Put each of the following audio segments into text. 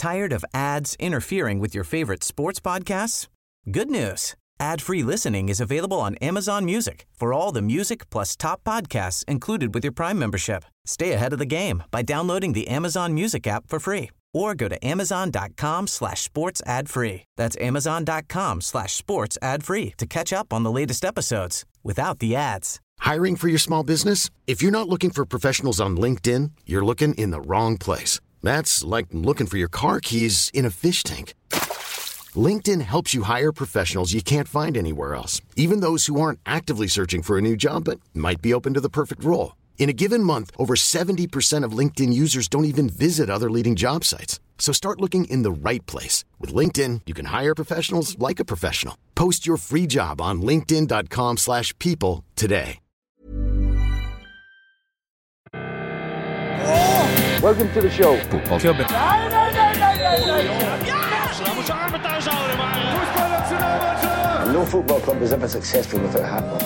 Tired of ads interfering with your favorite sports podcasts? Good news. Ad-free listening is available on Amazon Music for all the music plus top podcasts included with your Prime membership. Stay ahead of the game by downloading the Amazon Music app for free or go to amazon.com/sports ad free. That's amazon.com/sports ad free to catch up on the latest episodes without the ads. Hiring for your small business? If you're not looking for professionals on LinkedIn, you're looking in the wrong place. That's like looking for your car keys in a fish tank. LinkedIn helps you hire professionals you can't find anywhere else, even those who aren't actively searching for a new job but might be open to the perfect role. In a given month, over 70% of LinkedIn users don't even visit other leading job sites. So start looking in the right place. With LinkedIn, you can hire professionals like a professional. Post your free job on linkedin.com/people today. Welcome to the show. Voetbalclubben. No football club is ever successful without a hat.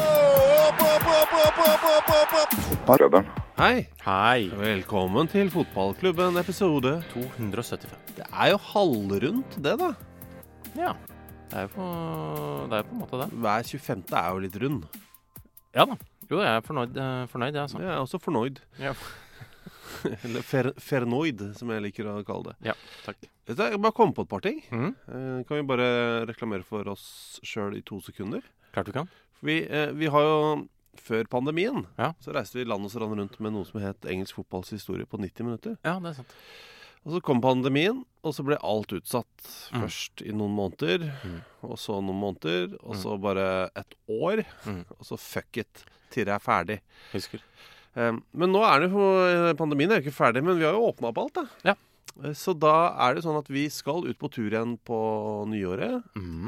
Hei. Velkommen til Fotballklubben episode 275. Det jo halvrundt det da. Ja, det jo på en måte det. Hver 25. jo litt rund. Ja da. Jo, jeg fornøyd, ja, altså. Jeg også fornøyd. Ja. Eller fernoid, som jeg liker å kalle det. Ja, takk. Jeg bare kom på et par ting. Mhm. Kan vi bare reklamere for oss selv i 2 sekunder? Klart du kan. For vi har jo, før pandemien, Ja. så reiste vi land og strand rundt med noe som het Engelsk fotballs historie på 90 minutter. Ja, det sant. Og så kom pandemien, og så ble alt utsatt. Først i noen måneder, og så noen måneder, og så bare et år, og så fuck it, til det ferdig. Husker. Men nå det jo, pandemien jo ikke ferdig, men vi har jo åpnet opp alt da. Ja. Så da det sånn at vi skal ut på tur igjen på nyåret,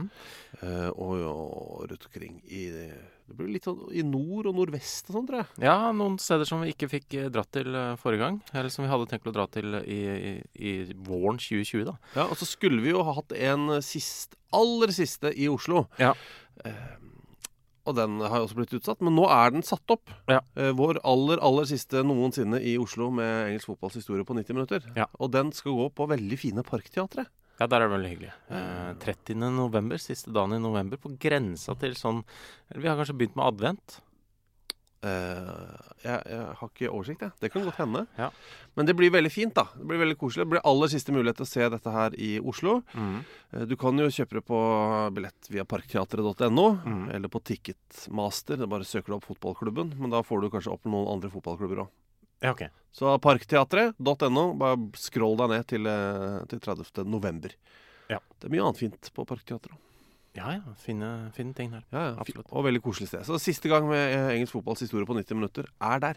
og rundt omkring det blir litt sånn i nord og nordvest og sånn, tror jeg. Ja, noen steder som vi ikke fikk dratt til forrige gang, eller som vi hadde tenkt å dra til i våren 2020 da. Ja, og så skulle vi jo ha hatt en aller siste i Oslo. Ja. Og den har jo også blitt utsatt, men nå den satt opp. Ja. Vår aller siste noensinne i Oslo med engelsk fotballs historie på 90 minutter. Ja. Og den skal gå på veldig fine parkteatre. Ja, der det veldig hyggelig. 30. november, siste dagen i november, på grensa til sånn, eller vi har kanskje begynt med advent. Jeg har ikke oversikt, jeg. Det kan godt hende. Ja. Men det blir veldig fint da. Det blir veldig koselig. Det blir aller siste mulighet til å se dette her i Oslo. Du kan jo kjøpe det på billett via parkteatret.no eller på Ticketmaster. Det bare søker du opp fotballklubben, men da får du kanskje opp noen andre fotballklubber også. Ja, ok. Så parkteatret.no, bare scroll deg ned til 30. november. Ja. Det mye annet fint på parkteatret. Ja, fine ting her. Ja, Absolutt. og veldig koselig sted. Så siste gang med engelsk fotballs historie på 90 minutter der.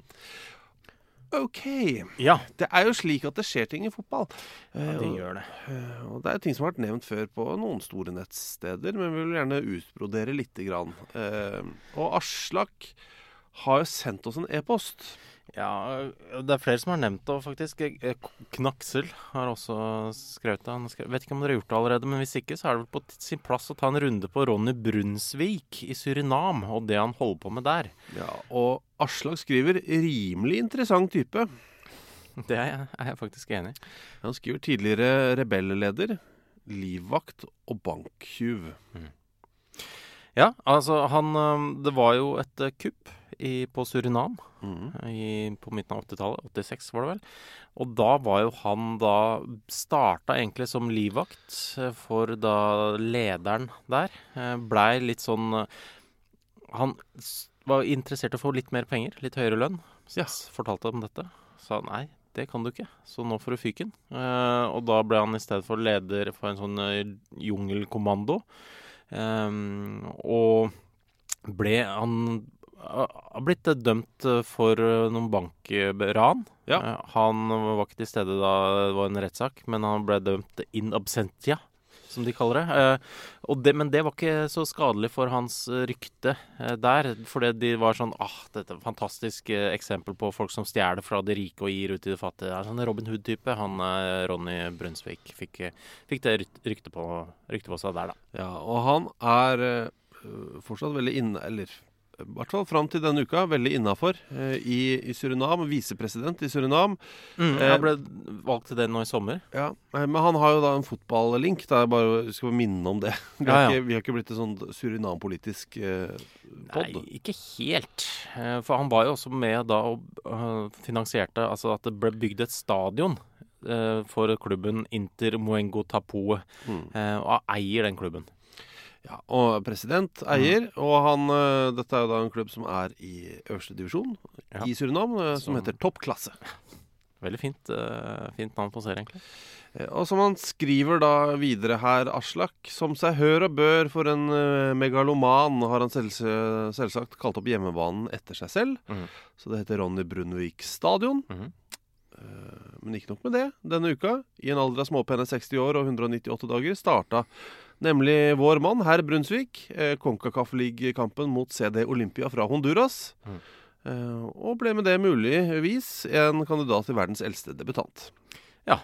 Ok. Ja. Det jo slik at det skjer ting i fotball. Ja, det gjør det. Og det ting som har vært nevnt før på noen store nettsteder, men vi vil gjerne utbrodere litt grann. Og Aslak har jo sendt oss en e-post. Ja, det flere som har nevnt det, faktisk. Knaksel har også skrevet det. Vet ikke om dere har gjort det allerede, men hvis ikke, så det vel på sin plass å ta en runde på Ronny Brunsvik i Surinam, og det han holder på med der. Ja, og Aslak skriver rimelig interessant type. Det jeg faktisk enig i. Han skriver tidligere rebelleder, livvakt og banktyv. Ja, altså det var jo et kupp på Surinam på midten av 80-tallet, 86 var det vel. Og da var jo han startet egentlig som livvakt for da lederen der. Blei litt sånn, han var interessert i å få litt mer penger, litt høyere lønn. Så jeg fortalte om dette. Sa nei, det kan du ikke, så nå får du fyken. Og da ble han i stedet for leder for en sånn jungelkommando. Og han har blitt dømt for noen bankran. Ja. Han var ikke til stede da det var en rettssak, men han ble dømt in absentia, som de kaller det. Men det var ikke så skadelig for hans rykte der, fordi de var sånn, dette fantastisk eksempel på folk som stjeler fra de rike og gir ut til de fattige. Det sånn Robin Hood-type. Han, Ronny Brunsvik, fikk det rykte på seg der da. Ja, og han fortsatt veldig I hvert fall frem til denne uka, veldig innenfor i Surinam, visepresident i Surinam. Jeg ble valgt til det nå i sommer. Ja, men han har jo da en fotballlink, da jeg bare skal minne om det. Vi har ikke blitt et sånn Surinam-politisk podd. Nei, ikke helt. For han var jo også med da og finansierte, altså at det ble bygd et stadion for klubben Inter Moengo Tapoe, og eier den klubben. Ja, og president eier, og dette er jo da en klubb som er i øverste divisjon i Surinam, som heter Toppklasse. Veldig fint navn på serien, egentlig. Og som han skriver da videre her, Aslak, som seg hør og bør for en megaloman, har han selvsagt kalt opp hjemmebanen etter seg selv. Så det heter Ronny Brunvik Stadion. Men ikke nok med det. Denne uka, i en alder av småpenne 60 år og 198 dager, startet nemlig vår mann, herr Brunsvik, CONCACAF-League-kampen mot CD Olympia fra Honduras. Og ble med det muligvis en kandidat til verdens eldste debutant. Ja.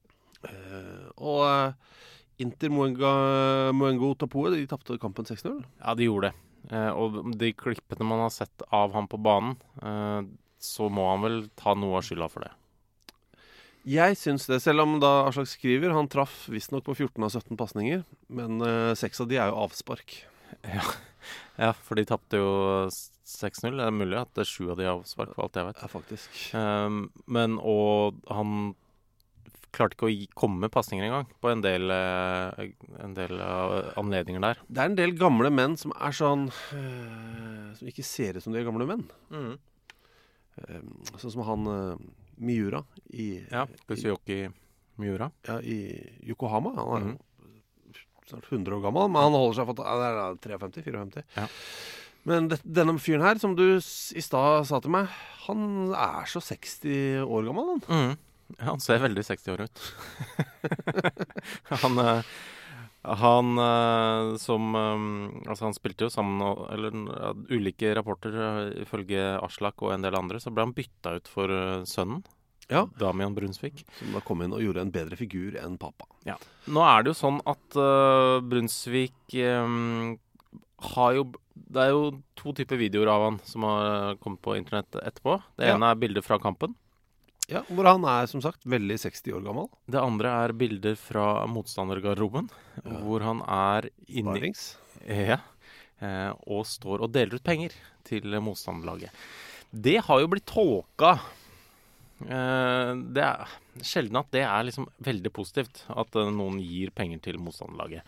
Og Inter Moengo Tapoe, de tappte kampen 6-0. Ja, de gjorde det. Og de klippene man har sett av ham på banen, så må han vel ta noe av skylda for det. Jeg synes det, selv om da Aslak skriver, han traff visstnok på 14 av 17 passninger, men 6 av de er jo avspark. Ja, for de tappte jo 6-0. Det er mulig at det er 7 av de er avspark, for alt jeg vet. Ja, faktisk. Og han klarte ikke å komme med passninger engang på en del anledninger der. Det er en del gamle menn som er sånn, som ikke ser ut som de er gamle menn. Sånn som han Miura Kusuyoki Miura. Ja, i Yokohama. Han er snart 100 år gammel, men han holder seg for 53-54. Ja. Men denne fyren her, som du i stad sa til meg, han er så 60 år gammel, han. Han ser veldig 60 år ut. Han spilte jo sammen, ulike rapporter ifølge Aslak og en del andre, så ble han bytta ut for sønnen. Ja. Damian Brunsvik. Som da kom inn og gjorde en bedre figur enn pappa. Ja. Nå er det jo sånn at Brunsvik har jo... Det er jo 2 typer videoer av han som har kommet på internett etterpå. Det ene er bilder fra kampen. Ja, hvor han er som sagt veldig 60 år gammel. Det andre er bilder fra motstandergarderoben, hvor han er inne og står og deler ut penger til motstanderlaget. Det har jo blitt tolka. Det er sjelden at det er liksom veldig positivt at noen gir penger til motstanderlaget.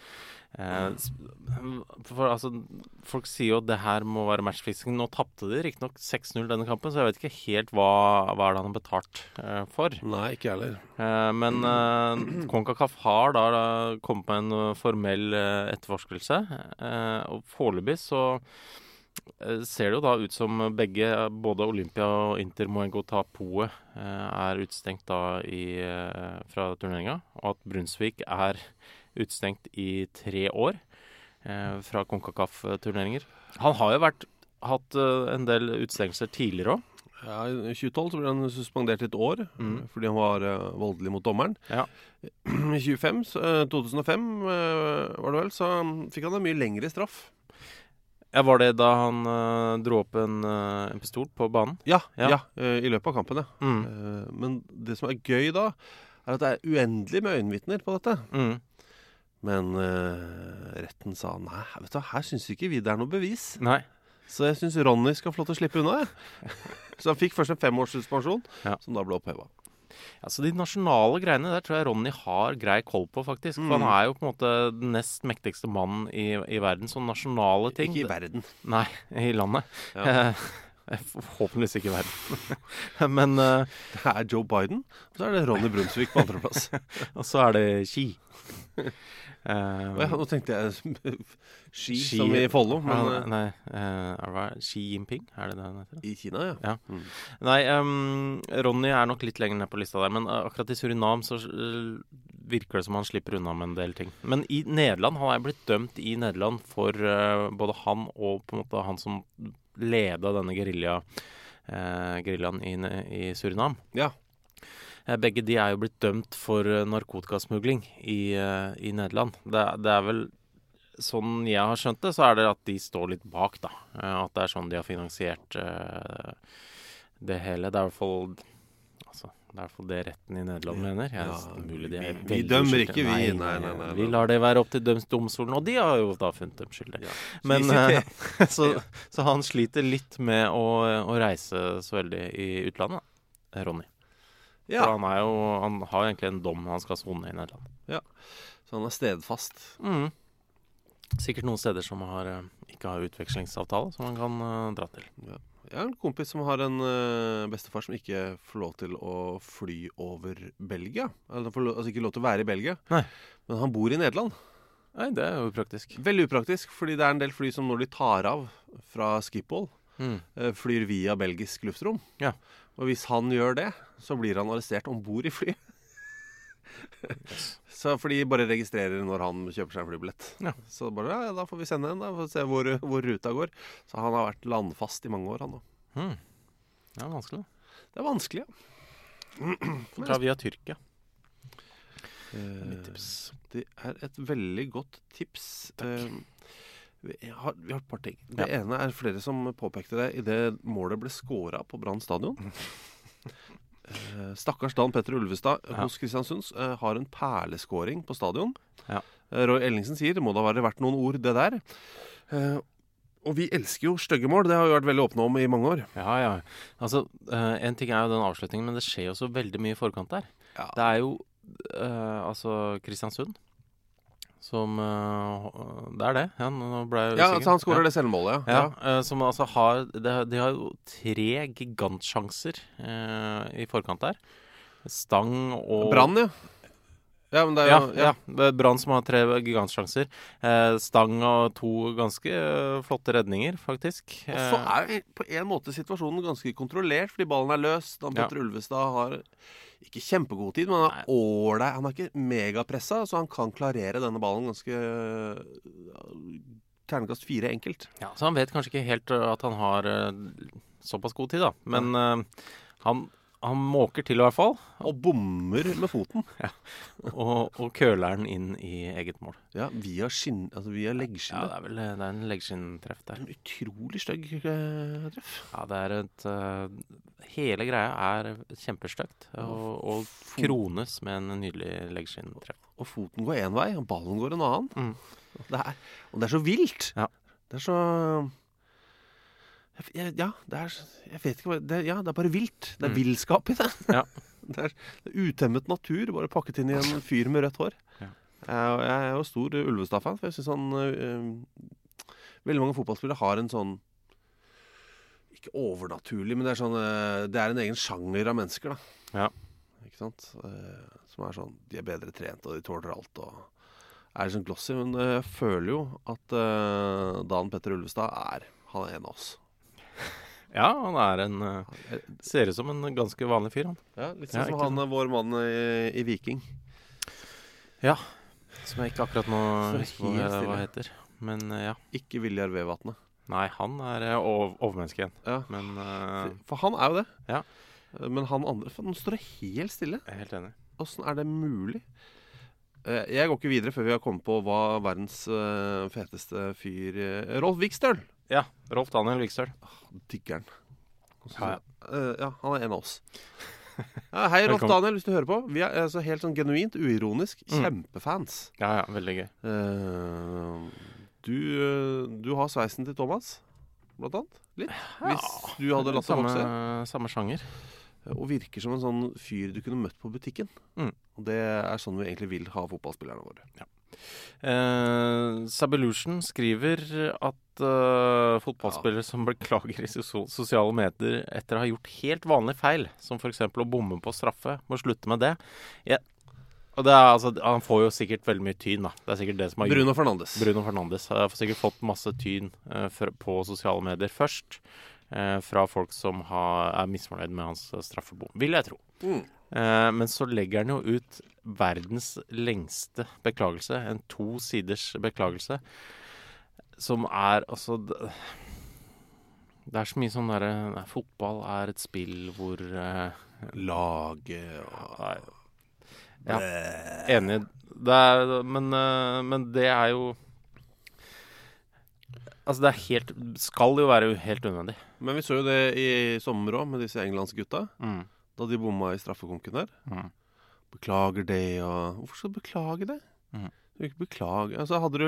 For altså, folk sier jo at det her må være matchfixing. Nå tappte de riktig nok 6-0 denne kampen, så jeg vet ikke helt hva det han har betalt for. Nei, ikke heller. Men CONCACAF har da kommet med en formell etterforskelse, og foreløpig så ser det jo da ut som begge, både Olympia og Inter Moengo Tapoe, er utstengt da fra turneringen, og at Brunsvik er utstengt i 3 år fra CONCACAF-turneringer. Han har jo hatt en del utstengelser tidligere også. Ja, i 2012 så ble han suspendert i 1 år, fordi han var voldelig mot dommeren. Ja. I 2005 var det vel, så fikk han en mye lengre straff. Ja, var det da han dro opp en pistol på banen? Ja, i løpet av kampen, ja. Men det som er gøy da, er at det er uendelig med øyenvitner på dette. Men retten sa, nei, vet du, her synes ikke vi det er noe bevis. Nei. Så jeg synes Ronny skal få lov til å slippe unna, Så han fikk først en 5-års suspensjon, som da ble opphevet. Ja, så de nasjonale greiene, der tror jeg Ronny har grei koll på, faktisk. For han er jo på en måte den nest mektigste mannen i verden, så nasjonale ting... Ikke i verden. Nei, i landet. Ja. Forhåpentligvis ikke i verden. Men... det er Joe Biden, og så er det Ronny Brunsvik på andre plass. Og så er det Xi. Nå tenkte jeg Xi som i Follo. Nei, Xi Jinping, er det han heter? I Kina, ja. Nei, Ronny er nok litt lenger ned på lista der, men akkurat i Surinam så virker det som han slipper unna med en del ting. Men i Nederland, han er blitt dømt i Nederland for både han og på en måte han som ledet denne geriljaen i Surinam. Ja. Begge de er jo blitt dømt for narkotikasmugling i Nederland. Det er vel sånn jeg har skjønt det, så det at de står litt bak, da. At det sånn de har finansiert det hele. Det i hvert fall det i hvert fall det retten i Nederland mener. Mulig de vi dømmer ikke, vi. Nei. Vi lar det være opp til domstolen, og de har jo da funnet dem skyldige. Ja. Men så han sliter litt med å reise så veldig i utlandet, Ronny. Ja. For han har jo egentlig en dom han skal sone i Nederland. Ja, så han stedfast. Sikkert noen steder som ikke har utvekslingsavtale, som man kan dra til. Ja. Jeg har en kompis som har en bestefar som ikke får lov til å fly over Belgia. Altså ikke lov til å være i Belgia. Nei. Men han bor i Nederland. Nei, det jo upraktisk. Veldig upraktisk, fordi det en del fly som når de tar av fra Schiphol, flyr via belgisk luftrom. Ja. Og hvis han gjør det, så blir han arrestert ombord i flyet. Yes. Så for de bare registrerer når han kjøper seg en flybillett. Ja. Så bare, da får vi sende en, da får vi se hvor ruta går. Så han har vært landfast i mange år, han nå. Det vanskelig. Det vanskelig, ja. Får ta via Tyrkia. Mitt tips. Det et veldig godt tips. Vi har et par ting. Det ene flere som påpekte det i det målet ble skåret på Brann stadion. Stakkars Dan Petter Ulvestad hos Kristiansund har en perleskåring på stadion. Ja. Roy Ellingsen sier det må da være verdt noen ord det der. Og vi elsker jo stygge mål. Det har vi vært veldig åpne om i mange år. Ja. Altså, en ting jo den avslutningen, men det skjer jo så veldig mye i forkant der. Ja. Det jo Kristiansund som det det. Ja, nå ble jeg usikker. Altså han skårer det selvmålet, som altså har de har jo 3 gigantsjanser i forkant der. Stang og Brann, ja. Ja, men det jo det Brann som har 3 gigantsjanser. Stang og 2 ganske flotte redninger, faktisk. Og så på en måte situasjonen ganske kontrollert, fordi ballen løs. Dan Petter Ulvestad har ikke kjempegod tid, men han ikke megapressa, så han kan klarere denne ballen ganske terningkast 4 enkelt. Ja, så han vet kanskje ikke helt at han har såpass god tid, da. Men han måker til i hvert fall. Og bommer med foten. Ja. Og køler den inn i eget mål. Ja, via leggskinnet. Ja, det en leggskinn-treff der. En utrolig stygg treff. Ja, det hele greia kjempestøgt. Og krones med en nydelig leggskinn-treff. Og foten går en vei, og ballen går en annen. Og det så vilt. Ja. Det så... jeg vet ikke hva det bare vilt. Det villskap i det. Ja. Det utemmet natur, bare pakket inn i en fyr med rødt hår. Ja. Jeg jo stor Ulvestad-fan, for jeg synes han veldig mange fotballspillere har en sånn ikke overnaturlig, men det en egen sjanger av mennesker, da. Ja. Ikke sant? Som sånn, de bedre trent, og de tåler alt, og litt sånn glossy, men jeg føler jo at Dan Petter Ulvestad han en av oss. Ja, han ser ut som en ganske vanlig fyr, han. Ja, litt sånn som han vår mann i Viking. Ja, som jeg ikke akkurat nå husker hva heter. Men ja. Ikke Viljar Vevatnet. Nei, han overmenneske igjen. Ja. Men, for han jo det. Ja. Men han andre, nå står det helt stille. Jeg helt enig. Hvordan det mulig? Jeg går ikke videre før vi har kommet på hva verdens feteste fyr Rolf Vikstøl. Ja, Rolf Daniel Vikstøl. Diggeren. Ja, han en av oss. Hei Rolf Daniel, hvis du hører på. Vi så helt sånn genuint, uironisk, kjempefans. Ja, veldig gøy. Du har sveisen til Thomas, blant annet. Litt. Hvis du hadde latt det vokse. Samme sjanger. Og virker som en sånn fyr du kunne møtt på butikken. Og det sånn vi egentlig vil ha fotballspillerne våre. Ja. Sabelution skriver at fotballspillere som beklager i sosiale medier etter å ha gjort helt vanlige feil, som for eksempel å bomme på straffe, må slutte med det. Og han får jo sikkert veldig mye tyn, da. Det sikkert det som har Bruno Fernandes har sikkert fått masse tyn på sosiale medier først, fra folk som misfornøyd med hans straffebom, vil jeg tro. Men så legger han jo ut verdens lengste beklagelse, en 2 siders beklagelse, som altså det så mye sånn fotball et spill hvor laget ja, enig. Men det jo Altså, skal jo være helt unødvendig. Men vi så jo det i sommer også, med disse englandsgutta. Da de bomma i straffekonken der. Beklager det, og hvorfor skal du beklage det? Du vil ikke beklage. Altså, hadde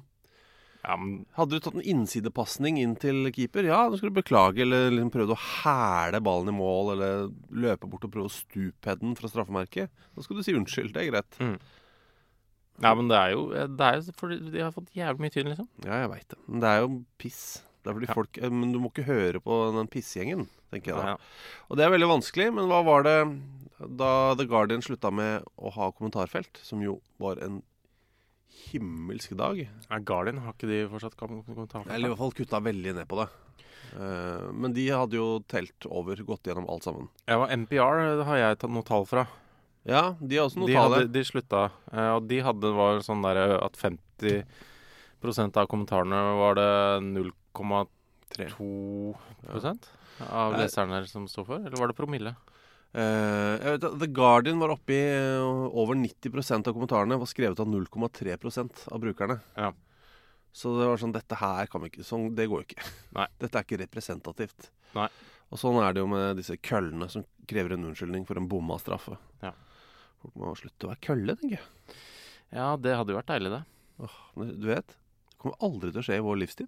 du tatt en innsidepasning inn til keeper, ja, da skulle du beklage, eller liksom prøvd å hæle ballen i mål, eller løpe bort og prøve å stupe den fra straffemerket. Da skal du si unnskyld, det er greit. Ja, men det er jo fordi de har fått jævlig mye tyn, liksom. Ja, jeg vet det. Men det er jo piss. Det er fordi folk, men du må ikke høre på den pissgjengen, tenker jeg da. Ja. Og det er veldig vanskelig, men hva var det da The Guardian slutta med å ha kommentarfelt, som jo var en himmelsk dag? Guardian, har ikke de fortsatt kommentarfelt? Eller i hvert fall kutta veldig ned på det. Men de hadde jo telt over, gått gjennom alt sammen. Ja, NPR har jeg tatt noe tall fra. Ja, de har også noe tall. De slutta, og de var sånn der at 50% av kommentarene var det 0,2% av leserne som stod for, eller var det promille? Jeg vet, The Guardian var oppe i over 90% av kommentarene var skrevet av 0,3% av brukerne. Ja. Så det var sånn, dette her kan vi ikke, sånn, det går jo ikke. Nei. Dette er ikke representativt. Nei. Og sånn er det jo med disse køllene som krever en unnskyldning for en bomma straffe. Ja. Folk må slutte å være kølle, tenker jeg. Ja, det hadde jo vært deilig, det. Du vet, det kommer aldri til å skje i vår livstid.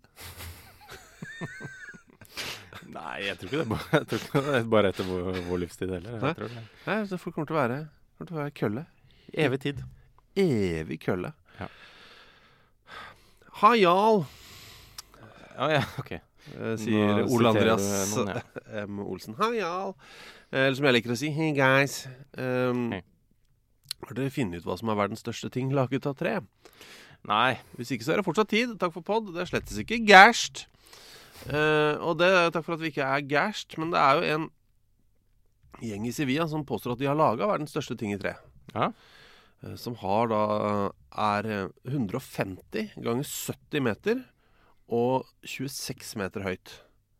Nei, jeg tror ikke det er bare etter vår livstid heller. Nei, så folk kommer til å være kølle. Evig tid. Evig kølle. Ja. Ha, Jarl. Ja, ok. Sier Ole Andreas M. Olsen. Ha, Jarl. Eller som jeg liker å si, hey guys. Hey. Har dere funnet ut hva som er verdens største ting laget av tre? Nei. Hvis ikke så er det fortsatt tid. Takk for podd. Det er slettes ikke gærst. Og det er takk for at vi ikke er gærst, men det er jo en gjeng i Sevilla som påstår at de har laget verdens største ting i tre. Ja. Som er 150 ganger 70 meter og 26 meter høyt.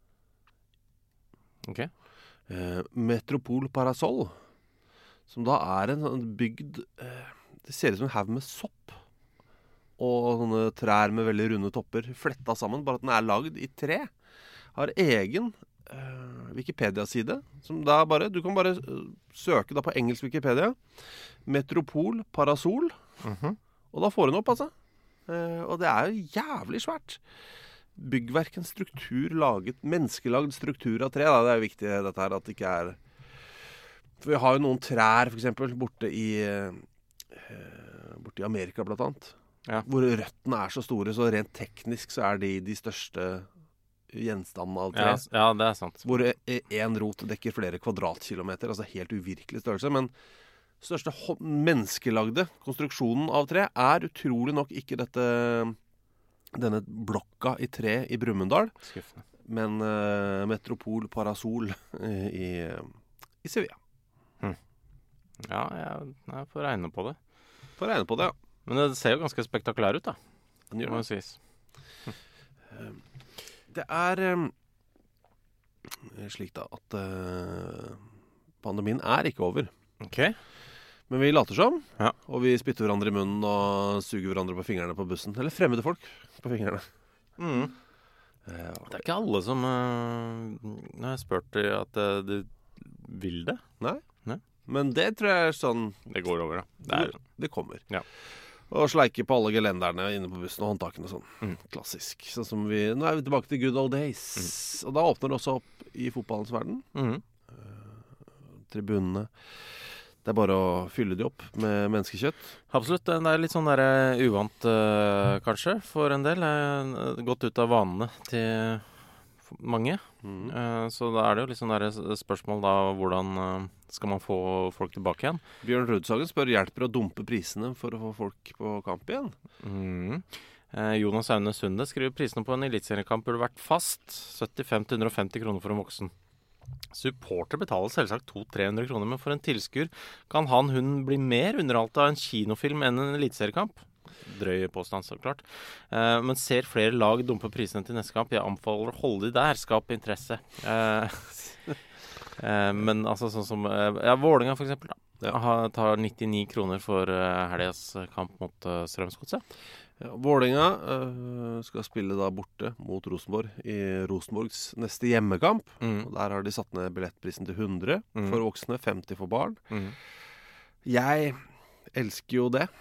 Ok. Metropol Parasol, som da er en sånn bygd, det ser ut som en haug med sopp og sånne trær med veldig runde topper fletta sammen, bare at den er lagd i tre. Har egen Wikipedia-side, som da bare, du kan bare søke da på engelsk Wikipedia, Metropol Parasol, og da får hun opp, altså. Og det er jo jævlig svært. Byggverk, en struktur laget, menneskelagd struktur av tre, da. Det er jo viktig dette her, at det ikke er... For vi har jo noen trær, for eksempel, borte i Amerika, blant annet. Ja. Hvor røttene er så store, så rent teknisk så er de største gjenstandene av tre. Ja, det er sant. Hvor en rot dekker flere kvadratkilometer, altså helt uvirkelig størrelse. Men største menneskelagde konstruksjonen av tre er utrolig nok ikke denne blokka i tre i Brumunddal, men Metropol Parasol i Sevilla. Ja, jeg får regne på det. Ja. Men det ser jo ganske spektakulær ut, da. Den gjør det. Må jo sies. Det er slik da at pandemien er ikke over. Ok. Men vi later som, og vi spytter hverandre i munnen og suger hverandre på fingrene på bussen. Eller fremmede folk på fingrene. Det er ikke alle som har spurt at de vil det. Nei. Men det tror jeg er sånn... Det går over, da. Det kommer. Ja. Og sleike på alle gelenderne inne på bussen og håndtakene og sånn. Klassisk. Sånn som nå er vi tilbake til good old days. Og da åpner det også opp i fotballens verden. Tribunene. Det er bare å fylle de opp med menneskekjøtt. Absolutt. Det er litt sånn der uvant, kanskje, for en del. Gått ut av vanene til mange. Så da er det jo litt sånn der spørsmål da, hvordan skal man få folk tilbake igjen? Bjørn Rudsagen spør, hjelper å dumpe prisene for å få folk på kamp igjen? Jonas Aune Sunde skriver, prisene på en elitseriekamp burde vært fast 75-150 kroner for en voksen. Supporter betaler selvsagt 200-300 kroner, men for en tilskuer kan hun bli mer underholdt av en kinofilm enn en elitseriekamp. Drøy påstand, så klart. Men ser flere lag dumpe prisene til neste kamp. Jeg anbefaler å holde de der, skape interesse. Men altså sånn som Vålerenga for eksempel da. Tar 99 kroner for helgas kamp mot Strømsgodset. Ja, Vålerenga skal spille da borte mot Rosenborg i Rosenborgs neste hjemmekamp. Og der har de satt ned billettprisen til 100 for voksne, 50 for barn. Jeg elsker jo det.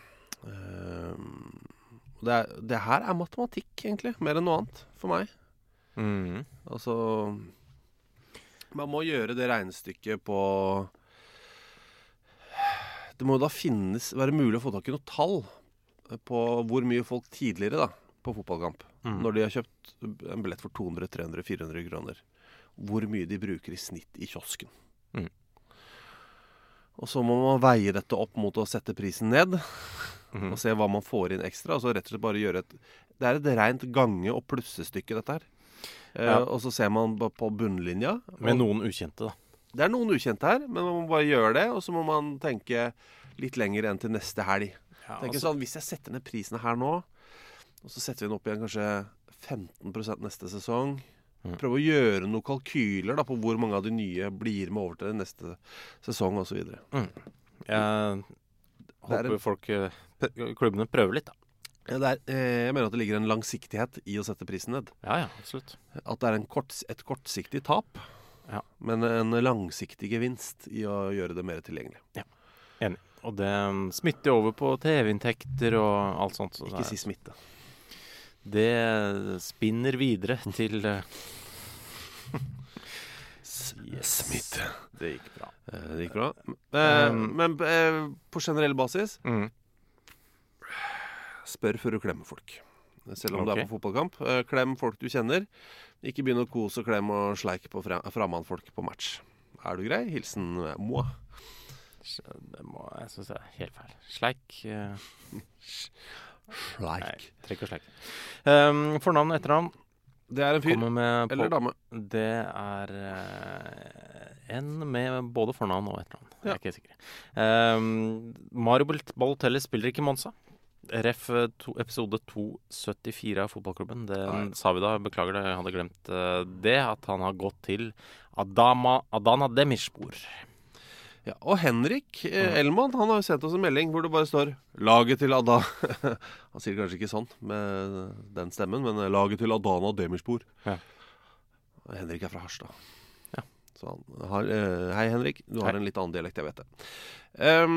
Det her er matematikk, egentlig, mer enn noe annet for meg. Altså, man må gjøre det regnestykket på... Det må jo da være mulig å få tak i noe tall på hvor mye folk tidligere da, på fotballkamp, når de har kjøpt en billett for 200, 300, 400 kroner, hvor mye de bruker i snitt i kiosken. Og så må man veie dette opp mot å sette prisen ned, og se hva man får inn ekstra, og så rett og slett bare gjøre det er et rent gange- og plussestykke dette her. Og så ser man på bunnlinja. Med noen ukjente da. Det er noen ukjente her, men man må bare gjøre det, og så må man tenke litt lenger enn til neste helg. Sånn, hvis jeg setter ned prisene her nå, og så setter vi den opp igjen kanskje 15% neste sesong, prøve å gjøre noen kalkyler da, på hvor mange av de nye blir med over til neste sesong, og så videre. Jeg håper klubbene prøver litt da. Ja, jeg mener at det ligger en langsiktighet i å sette prisen ned. Ja, absolutt. At det er et kortsiktig tap, men en langsiktig gevinst i å gjøre det mer tilgjengelig. Ja, enig. Og det smitter over på TV-inntekter og alt sånt. Så ikke si smitte. Det spinner videre til smitte. Det gikk bra. Det gikk bra. Men på generell basis spør før du klemmer folk. Selv om du er på fotballkamp. Klem folk du kjenner. Ikke begynn å kose og klemme og sleike på fremmedfolk på match. Er du grei? Hilsen Moa. Jeg synes det er helt feil. Sleik. Nei, trekk og sleik. Fornavn og etternavn. Det er en fyr eller dame. Det er en med både fornavn og etternavn. Jeg er ikke sikker. Mario Balotelli spiller ikke Monza. Ref episode 274 av fotballklubben. Det sa vi da, beklager det, jeg hadde glemt det, at han har gått til Adana Demirspor. Ja, og Henrik Elman, han har jo sendt oss en melding hvor det bare står laget til Adana. Han sier kanskje ikke sånn med den stemmen, men laget til Adana Demirspor. Henrik er fra Harstad. Så han har, hei Henrik, du har en litt annen dialekt, jeg vet det.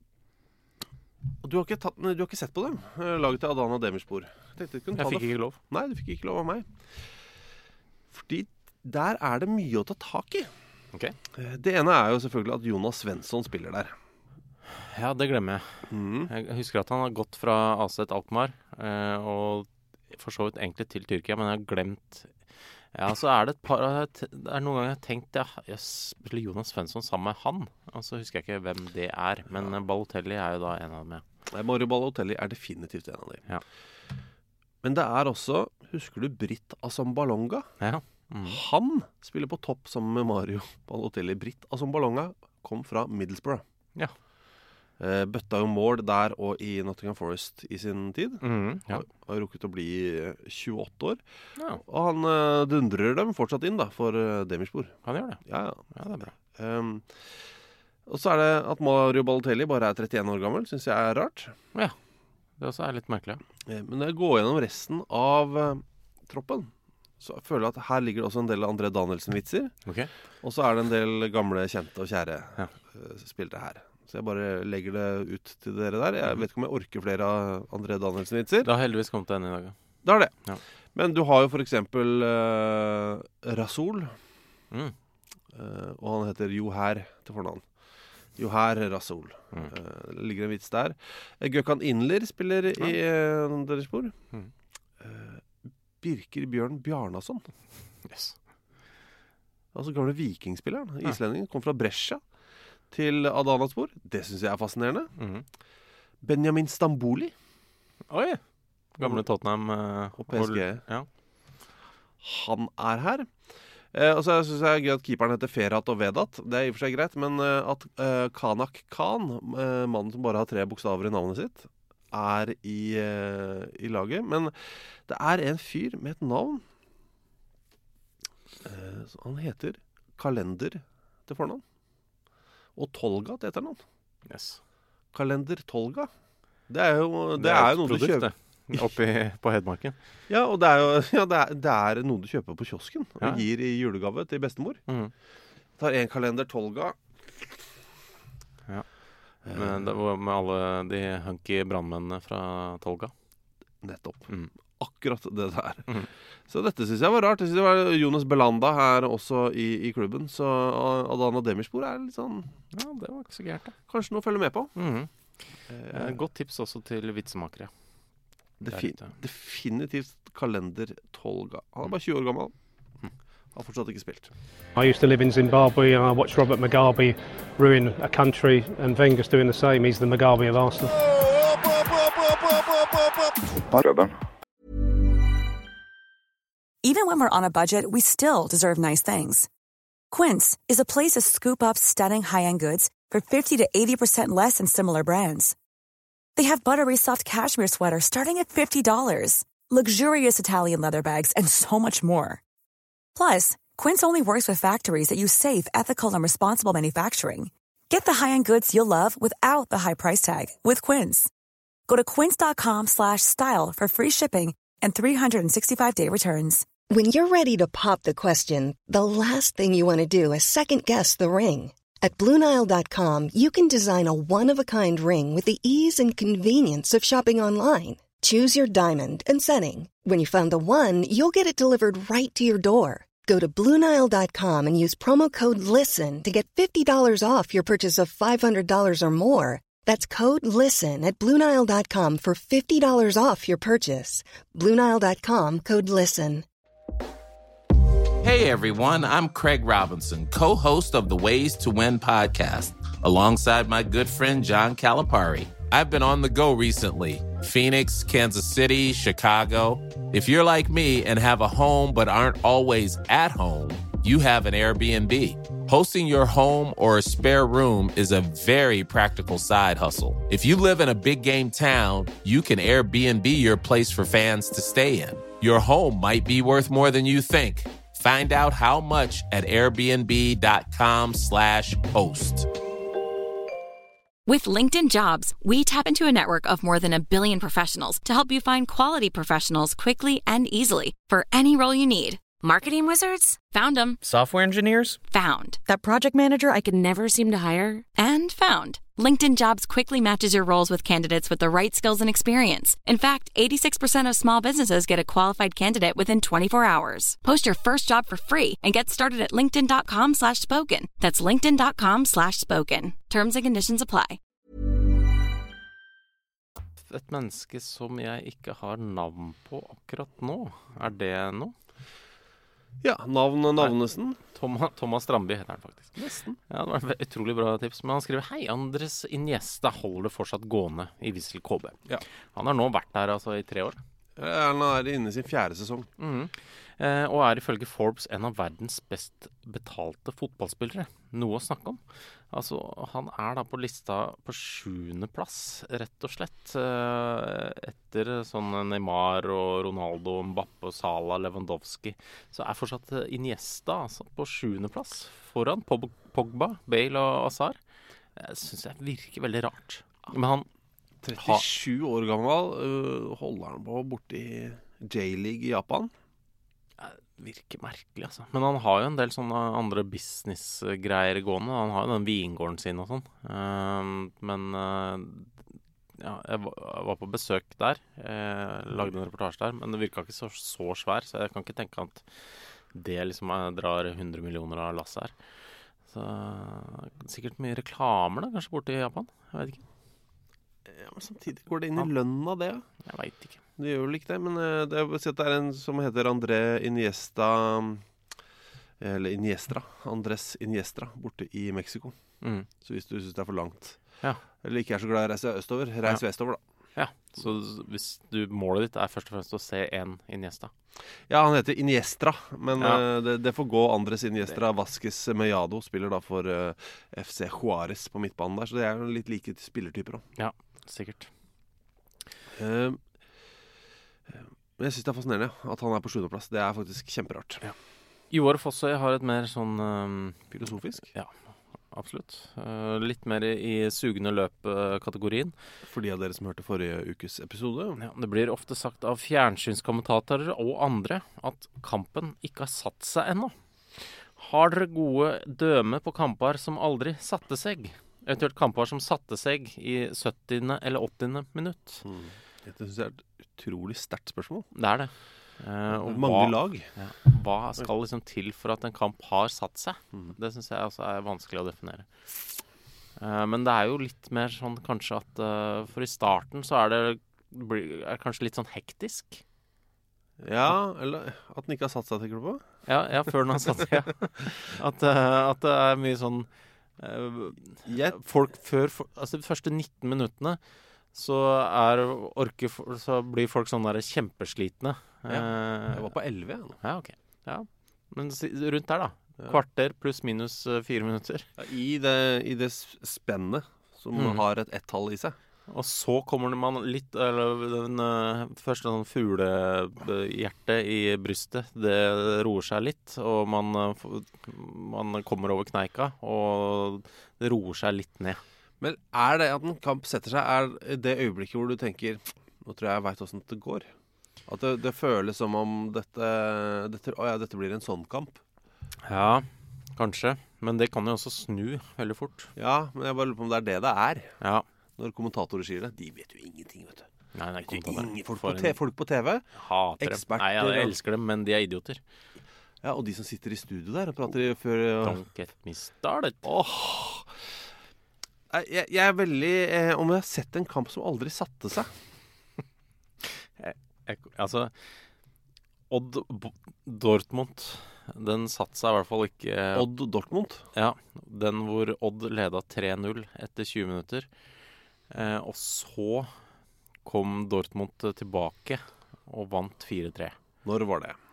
Du har ikke sett på dem, laget til Adana Demirspor. Jeg fikk ikke lov. Nei, du fikk ikke lov av meg. Fordi der er det mye å ta tak i. Det ene er jo selvfølgelig at Jonas Svensson spiller der. Ja, det glemmer jeg. Jeg husker at han har gått fra AZ Alkmaar og for så vidt egentlig til Tyrkia, men jeg har glemt. Ja, så er det det er noen ganger jeg har tenkt jeg spiller Jonas Svensson sammen med han, og så husker jeg ikke hvem det er, men Balotelli er jo da en av dem. Mario Balotelli er definitivt en av dem. Men det er også, husker du Britt Assombalonga? Ja. Han spiller på topp sammen med Mario Balotelli. Britt Assombalonga kom fra Middlesbrough. Bøtta jo mål der og i Nottingham Forest i sin tid. Har rukket å bli 28 år. Og han dundrer dem fortsatt inn da, for Demirspor. Han gjør det? Ja, det er bra. Og så er det at Mario Balotelli bare er 31 år gammel, synes jeg er rart. Ja, det også er litt merkelig. Men når jeg går gjennom resten av troppen, så jeg føler at her ligger det også en del André Danielsen-vitser. Og så er det en del gamle, kjente og kjære spillere her. Så jeg bare legger det ut til dere der. Jeg vet ikke om jeg orker flere av André Danielsen-vitser. Det har heldigvis kommet en i dag. Det har det. Men du har jo for eksempel Rasoul. Og han heter Joher til fornavn. Joher Rasoul. Det ligger en vits der. Gökhan Inler spiller i Demirspor. Birker Bjørn Bjarnason. Altså gamle vikingspilleren. Islendingen kom fra Brescia til Adanaspor. Det synes jeg er fascinerende. Benjamin Stamboli. Oi! Gamle Tottenham og PSG. Han er her. Og så synes jeg gøy at keeperen heter Ferhat og Vedat. Det er i og for seg greit, men at Kanak Khan, mannen som bare har 3 bokstaver i navnet sitt, er i laget. Men det er en fyr med et navn. Han heter Kalender til fornavn. Og Tolga, det heter noen. Yes. Kalender Tolga. Det er jo et noe produkt, du kjøper. det. Oppi på Hedmarken. Ja, og det er jo det er noe du kjøper på kiosken og Ja. gir i julegave til bestemor. Tar en kalender Tolga. Ja. Med alle de hunky brandmennene fra Tolga. Nettopp. Akkurat det der. Så dette synes jeg var rart. Jeg synes det var Jonas Belanda her også i klubben. Så Adana Demirspor er litt sånn... Ja, det var ikke så gærent da. Kanskje noe å følge med på. Godt tips også til vitsemakere. Definitivt kalender Tolga. Han er bare 20 år gammel. Har fortsatt ikke spilt. I used to live in Zimbabwe and I watched Robert Mugabe ruin a country and Wenger's doing the same. He's the Mugabe of Arsenal. Even when we're on a budget, we still deserve nice things. Quince is a place to scoop up stunning high-end goods for 50 to 80% less than similar brands. They have buttery soft cashmere sweaters starting at $50, luxurious Italian leather bags, and so much more. Plus, Quince only works with factories that use safe, ethical, and responsible manufacturing. Get the high-end goods you'll love without the high price tag with Quince. Go to quince.com/style for free shipping and 365-day returns. When you're ready to pop the question, the last thing you want to do is second-guess the ring. At BlueNile.com, you can design a one-of-a-kind ring with the ease and convenience of shopping online. Choose your diamond and setting. When you find the one, you'll get it delivered right to your door. Go to BlueNile.com and use promo code LISTEN to get $50 off your purchase of $500 or more. That's code LISTEN at BlueNile.com for $50 off your purchase. BlueNile.com, code LISTEN. Hey everyone, I'm Craig Robinson, co-host of the Ways to Win podcast, alongside my good friend John Calipari. I've been on the go recently. Phoenix, Kansas City, Chicago. If you're like me and have a home but aren't always at home, you have an Airbnb. Hosting your home or a spare room is a very practical side hustle. If you live in a big game town, you can Airbnb your place for fans to stay in. Your home might be worth more than you think. Find out how much at airbnb.com/host. With LinkedIn Jobs, we tap into a network of more than 1 billion professionals to help you find quality professionals quickly and easily for any role you need. Marketing wizards? Found them. Software engineers? Found. That project manager I could never seem to hire? And found. LinkedIn Jobs quickly matches your roles with candidates with the right skills and experience. In fact, 86% of small businesses get a qualified candidate within 24 hours. Post your first job for free and get started at linkedin.com/spoken. That's linkedin.com/spoken. Terms and conditions apply. Et menneske som jeg ikke har navn på akkurat nå. Det noe? Ja, navnesen. Thomas Strandby heter han faktisk. Nesten. Ja, det var et utrolig bra tips. Men han skriver: Hei, Andres Iniesta holder det fortsatt gående i Vissel KB. Ja. Han har nå vært der altså i 3 år. Han er inne i sin 4. sesong. Og er ifølge Forbes en av verdens best betalte fotballspillere. Noe å snakke om. Altså, han er da på lista på 7. plass, rett og slett. Etter sånn Neymar og Ronaldo, Mbappe, Salah, Lewandowski, så er fortsatt Iniesta altså, på 7. plass. Foran Pogba, Bale og Hazard. Jeg synes det virker veldig rart. Men han 37 år gammel, holder han på borte i J-League i Japan. Virker merkelig, altså. Men han har jo en del sånne andre business-greier gående. Han har jo den vingården sin og sånn. Ja, jeg var på besøk der. Lagde en reportasje der, men det virka ikke så svær, så jeg kan ikke tenke at det liksom drar 100 millioner av lasset her. Så sikkert mye reklamer da, kanskje borte i Japan. Jeg vet ikke. Ja, men samtidig går det inn i lønna det. Jeg vet ikke. Det gjør vel ikke det, men det er en som heter André Iniesta, eller Iniestra, Andres Iniestra, borte i Mexico. Så hvis du synes det er for langt, eller ikke er så glad i å reise østover, reis vestover da. Ja, så hvis målet ditt er først og fremst å se en Iniesta. Ja, han heter Iniestra, men det får gå. Andres Iniestra Vasquez Mellado spiller da for FC Juárez på midtbanen der, så det er jo litt like spillertyper også. Ja, sikkert. Men jeg synes det er fascinerende at han er på 7. plass. Det er faktisk kjemperart. Ja. Joar Fossøy har et mer sånn filosofisk? Ja. absolutt. Litt mer i sugende løp-kategorien. For de av dere som hørte forrige ukes episode. Ja, det blir ofte sagt av fjernsynskommentatorer og andre at kampen ikke har satt seg ennå. Har dere gode døme på kamper som aldri satte seg? Eventuelt kamper som satte seg i 70. eller 80. minutt? Dette synes jeg et utrolig sterkt spørsmål. Det det. Og mange lag. Ja, hva skal liksom til for at en kamp har satt seg? Det synes jeg også vanskelig å definere. Men det jo litt mer sånn kanskje at for i starten så det kanskje litt sånn hektisk. Ja, eller at den ikke har satt seg, tenker du på? Ja, før den har satt seg, ja. At det mye sånn folk altså de første 19 minuttene så blir folk sånn der kjempeslitne. Jeg var på 11 nå. Ja, ok. Ja. Men rundt der da. Kvarter pluss minus 4 minutter. Ja, i det spennet som har et ett-tall i seg. Og så kommer man litt, eller den første sånn fuglehjerte i brystet, det roer seg litt, og man kommer over kneika, og det roer seg litt ned. Men det at en kamp setter seg, det øyeblikket hvor du tenker, nå tror jeg vet hvordan det går? At det føles som om dette blir en sånn kamp? Ja, kanskje. Men det kan jo også snu veldig fort. Ja, men jeg bare lurer på om det det er. Ja. Når kommentatorer sier det. De vet jo ingenting, vet du. Nei, folk på TV. Hater dem. Nei, jeg elsker dem, men de idioter. Ja, og de som sitter i studio der og prater før... Don't get me started. Jeg veldig... om jeg har sett en kamp som aldri satte seg. Altså, Odd Dortmund, den satte seg i hvert fall ikke... Odd Dortmund? Ja, den hvor Odd ledet 3-0 etter 20 minutter. Og så kom Dortmund tilbake og vant 4-3. Når var det?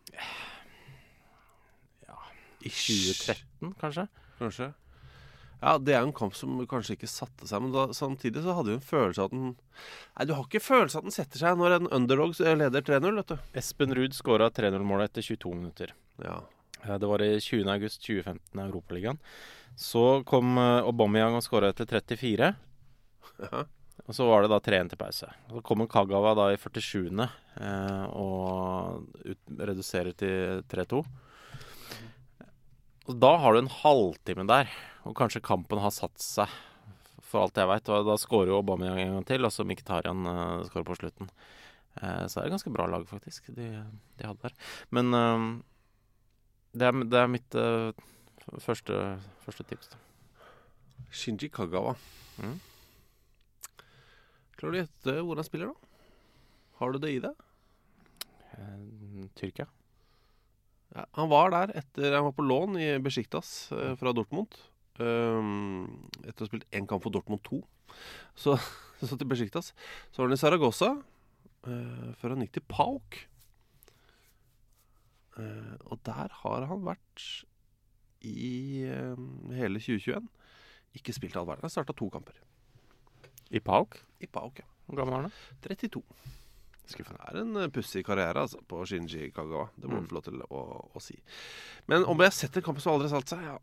Ja, i 2013 kanskje? Kanskje. Ja, det en kamp som kanskje ikke satte seg, men samtidig så hadde du en følelse av at den... Nei, du har ikke følelse av at den setter seg når en underdog leder 3-0, vet du. Espen Ruud skåret 3-0-målet etter 22 minutter. Ja. Det var i 20. august 2015 Europaligaen. Så kom Aubameyang og skåret etter 34. Ja. Og så var det da 3-1 til pause. Så kom Kagawa da i 47. Og reduserer til 3-2. Og da har du en halvtime der, og kanskje kampen har satt seg, for alt jeg vet. Og da skårer jo Aubameyang en gang til, og så Mkhitaryan skårer på slutten. Så det ganske bra lag, faktisk, de hadde der. Men det mitt første tips da. Shinji Kagawa. Klarer du gjette hvor han spiller da? Har du det i det? Tyrkia. Ja, han var der han var på lån i Besiktas fra Dortmund. Etter å ha spilt en kamp for Dortmund 2. Så til Besiktas. Så var han i Zaragoza, før han gikk til PAOK. Og der har han vært i hele 2021. Ikke spilt all verden. Han startet 2 kamper. I PAOK? I PAOK, ja. Hvor gammel han 32. Det en pussig karriere altså, på Shinji Kagawa. Det må du få lov til å si. Men om jeg setter kampen som aldri satt seg, ja.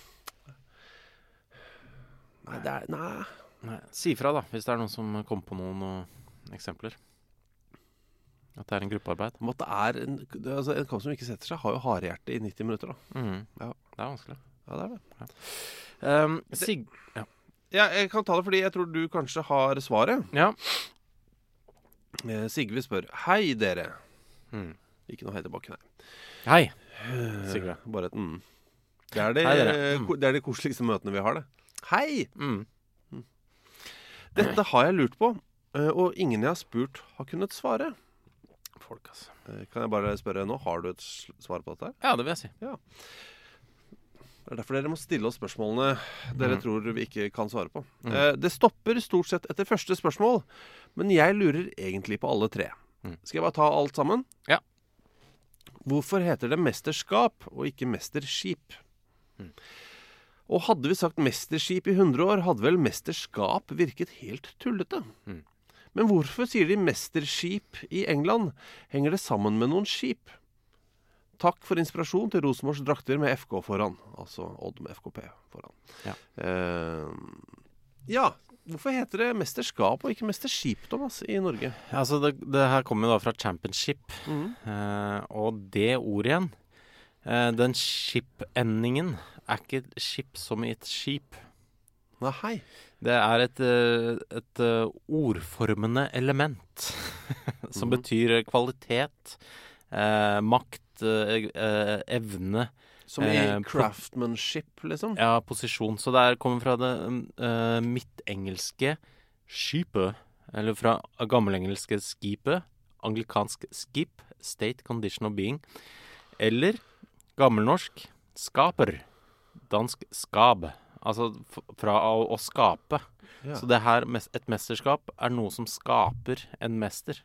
Nei. Si fra da, hvis det noen som kommer på noen eksempler. At det en gruppearbeid. Om at det en kamp som ikke setter seg, har jo harehjerte i 90 minutter da. Ja, det vanskelig. Ja, det det. Ja. Ja, jeg kan ta det fordi jeg tror du kanskje har svaret. Ja. Sigve spør, hei dere. Ikke noe hei tilbake, nei. Hei, Sigve. Bare et Det de koseligste møtene vi har det. Hei! Dette har jeg lurt på, og ingen jeg har spurt har kunnet svare. Folk, altså. Kan jeg bare spørre nå, har du et svar på dette? Ja, det vil jeg si. Ja. Det derfor dere må stille oss spørsmålene dere tror vi ikke kan svare på. Det stopper stort sett etter første spørsmål, men jeg lurer egentlig på alle 3. Skal jeg bare ta alt sammen? Ja. Hvorfor heter det mesterskap og ikke mesterskip? Og hadde vi sagt mesterskip i 100 år, hadde vel mesterskap virket helt tullete. Men hvorfor sier de mesterskip i England? Henger det sammen med noen skip? takk for inspirasjon til Rosenborgs drakter med FK foran. Altså Odd med FKP foran. Ja. Ja, hvorfor heter det mesterskap og ikke mesterskip, Thomas, i Norge? Altså, det her kommer jo da fra championship. Og det ordet igjen, den skip-endingen er ikke skip som i et skip. Nei. Det er et ordformende element som betyr kvalitet, makt, evne. Som i craftsmanship, liksom? Ja, posisjon. Så det kommer fra det midtengelske skipet, eller fra gammelengelske skipet, anglikansk skip, state condition of being, eller gammelnorsk skaper, dansk skab, altså fra å skape. Ja. Så det her, et mesterskap, er noe som skaper en mester.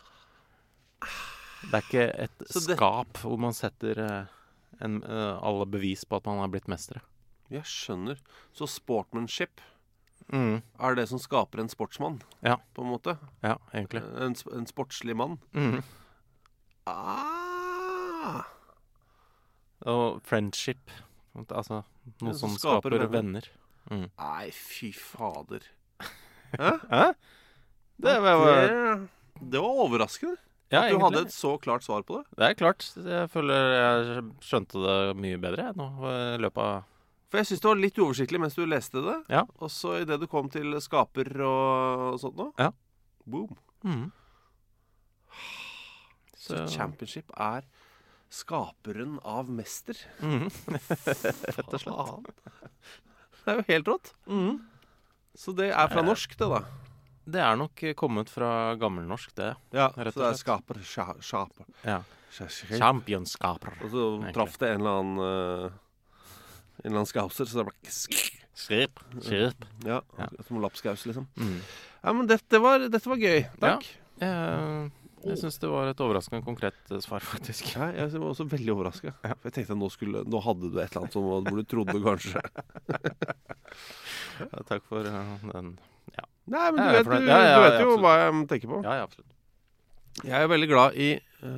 Det er ikke et skap hvor man setter alle bevis på at man har blitt mestere. Jeg skjønner. Så sportsmanship er det som skaper en sportsmann, på en måte? Ja, egentlig. En sportslig mann? Og friendship, altså noe som skaper venner. Nei, fy fader. Hæ? Det var overraskende. Ja, at du hadde et så klart svar på det. Det er klart. Jeg føler jeg skjønte det mye bedre nå i løpet av... For jeg synes det var litt uoversiktlig mens du leste det. Ja. Og så i det du kom til skaper og sånt nå. Ja. Boom. Så championship er skaperen av mester. Rett og slett. Det er jo helt rått. Så det er fra norsk det da. Det er nok kommet fra gammelnorsk, det. Ja, så det er skaper. Ja. Championskaper. Og så traff det en eller annen skauser, så det ble skip. Ja, som lapskaus, liksom. Ja, men dette var gøy. Takk. Ja, jeg synes det var et overraskende konkret svar, faktisk. Ja, jeg var også veldig overrasket. For jeg tenkte at nå hadde du et eller annet som hvor du trodde kanskje. Ja, takk for den... Ja. Nei, men du vet jo hva jeg tenker på. Ja, absolutt. Jeg er veldig glad i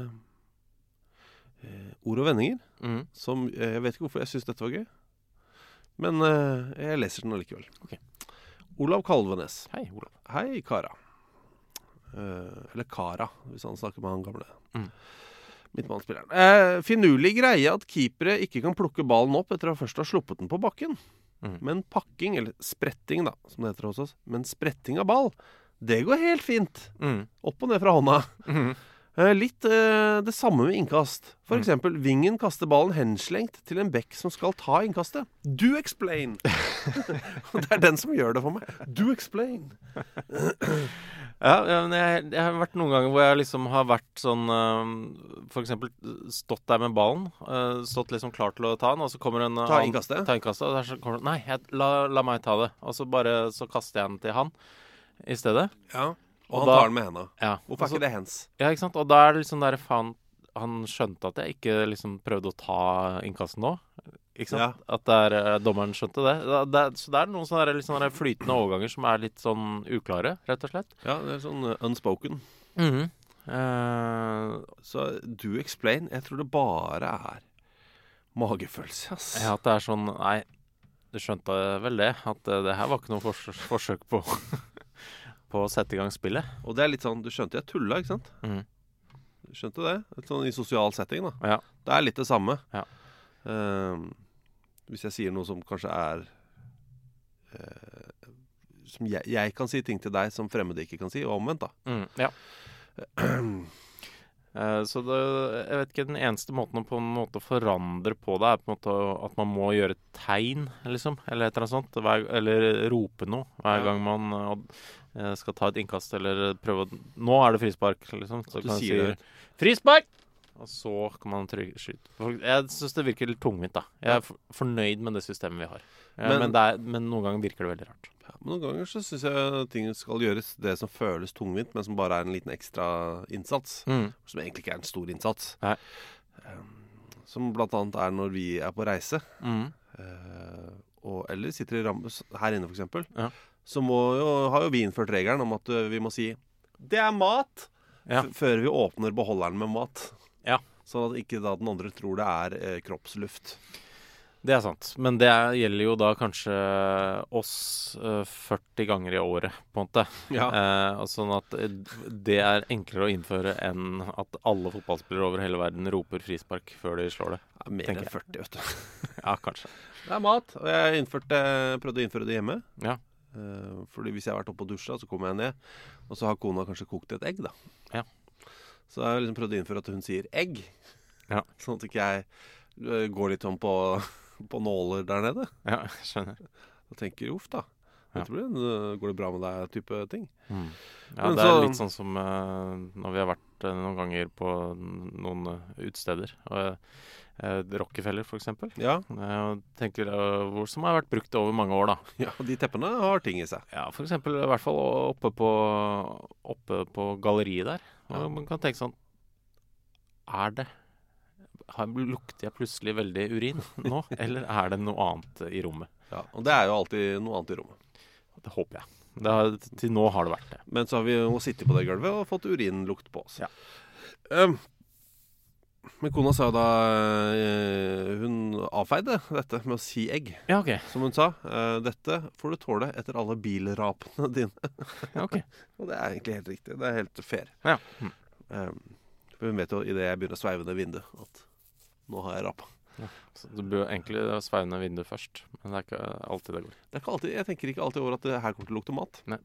ord og vendinger. Som, jeg vet ikke hvorfor jeg synes dette var gøy, men jeg leser den allikevel. Okay. Olav Kalvenes. Hei, Olav. Hei, Kara. Eller Kara, hvis han snakker med han gamle midtbanespilleren. Finurlig greie at keepere ikke kan plukke ballen opp etter å først ha sluppet den på bakken. Men pakking, eller spretting da, som det heter hos oss, men spretting av ball, det går helt fint. Opp og ned fra hånda. Litt det samme med innkast. For eksempel, vingen kaster ballen henslengt til en bekk som skal ta innkastet. Do explain! Det er den som gjør det for meg. Do explain! Ja, men jeg har vært noen ganger hvor jeg liksom har vært sånn for eksempel stått der med ballen, stått liksom klar til å ta den, og så kommer en Ta innkastet, og så kommer nei, la meg ta det. Og så kaster jeg den til han i stedet. Ja, og han tar den med henne. Ja. Hvorfor er ikke det hens? Ja, ikke sant? Og da er det liksom der han skjønte at jeg ikke liksom prøvde å ta innkastet nå. Ikke sant? Ja. At dommeren skjønte det. Så det er noen sånne litt sånne flytende overganger som er litt sånn uklare, rett og slett. Ja, det er sånn unspoken. Så do explain, jeg tror det bare er magefølelse, ass. Ja, at det er sånn, nei, du skjønte vel det, at det her var ikke noe forsøk på å sette i gang spillet. Og det er litt sånn, du skjønte jeg tulla, ikke sant? Du skjønte det? Litt sånn i sosial setting da. Ja. Det er litt det samme. Ja. Hvis jeg sier noe som kanskje er som jeg kan si ting til deg som fremmede ikke kan si, og omvendt da. Ja. Så jeg vet ikke, den eneste måten å på en måte forandre på det er på en måte at man må gjøre tegn, liksom, eller et eller annet sånt, eller rope noe hver gang man skal ta et innkast, eller prøve nå er det frispark, liksom. Så kan man si frispark! Og så kan man skyte. Jeg synes det virker litt tungvint da. Jeg er fornøyd med det systemet vi har. Men noen ganger virker det veldig rart. Ja, men noen ganger så synes jeg ting skal gjøres det som føles tungvint, men som bare er en liten ekstra innsats. Som egentlig ikke er en stor innsats. Nei. Som blant annet er når vi er på reise. Eller sitter i rammes her inne for eksempel. Ja. Så har jo vi innført regelen om at vi må si det er mat! Ja. Før vi åpner beholderen med mat. Ja. Sånn at ikke da den andre tror det kroppsluft. Det er sant. Men det gjelder jo da kanskje oss 40 ganger i året, på en måte. Ja. Sånn at det er enklere å innføre enn at alle fotballspillere over hele verden roper frispark før de slår det. Ja, mer enn 40, vet du. Ja, kanskje. Det er mat, og jeg prøvde å innføre det hjemme. Ja. Fordi hvis jeg har vært oppe og dusja, så kommer jeg ned, og så har kona kanskje kokt et egg, da. Ja. Så jeg har liksom prøvd å innføre at hun sier egg. Ja. Sånn at ikke jeg går litt sånn på nåler der nede. Ja, jeg skjønner. Og tenker, uff da, Ja. går det bra med deg, type ting. Ja, Men det er så- litt sånn som når vi har vært noen ganger på noen utesteder. Rockefeller, for eksempel. Ja. Jeg tenker hvor som har vært brukt over mange år, da. Ja, de teppene har ting i seg. Ja, for eksempel i hvert fall oppe på galleriet der. Og man kan tenke sånn, lukter jeg plutselig veldig urin nå, eller er det noe annet i rommet? Ja, og det er jo alltid noe annet i rommet. Det håper jeg. Til nå har det vært det. Men så har vi jo sittet på det gulvet og fått urinlukt på oss. Ja. Men kona sa da hun avfeide dette med å si egg. Ja, ok. Som hun sa, dette får du tåle etter alle bilrapene dine. Ja, ok. Og det er egentlig helt riktig. Det er helt fair. Ja. For hun vet jo i det jeg begynner å sveive ned vinduet, at nå har jeg rapa. Ja. Så du bør egentlig sveive ned vinduet først, men det er ikke alltid det går. Det er ikke alltid, jeg tenker ikke alltid over at det her kommer til å lukte mat. Nei.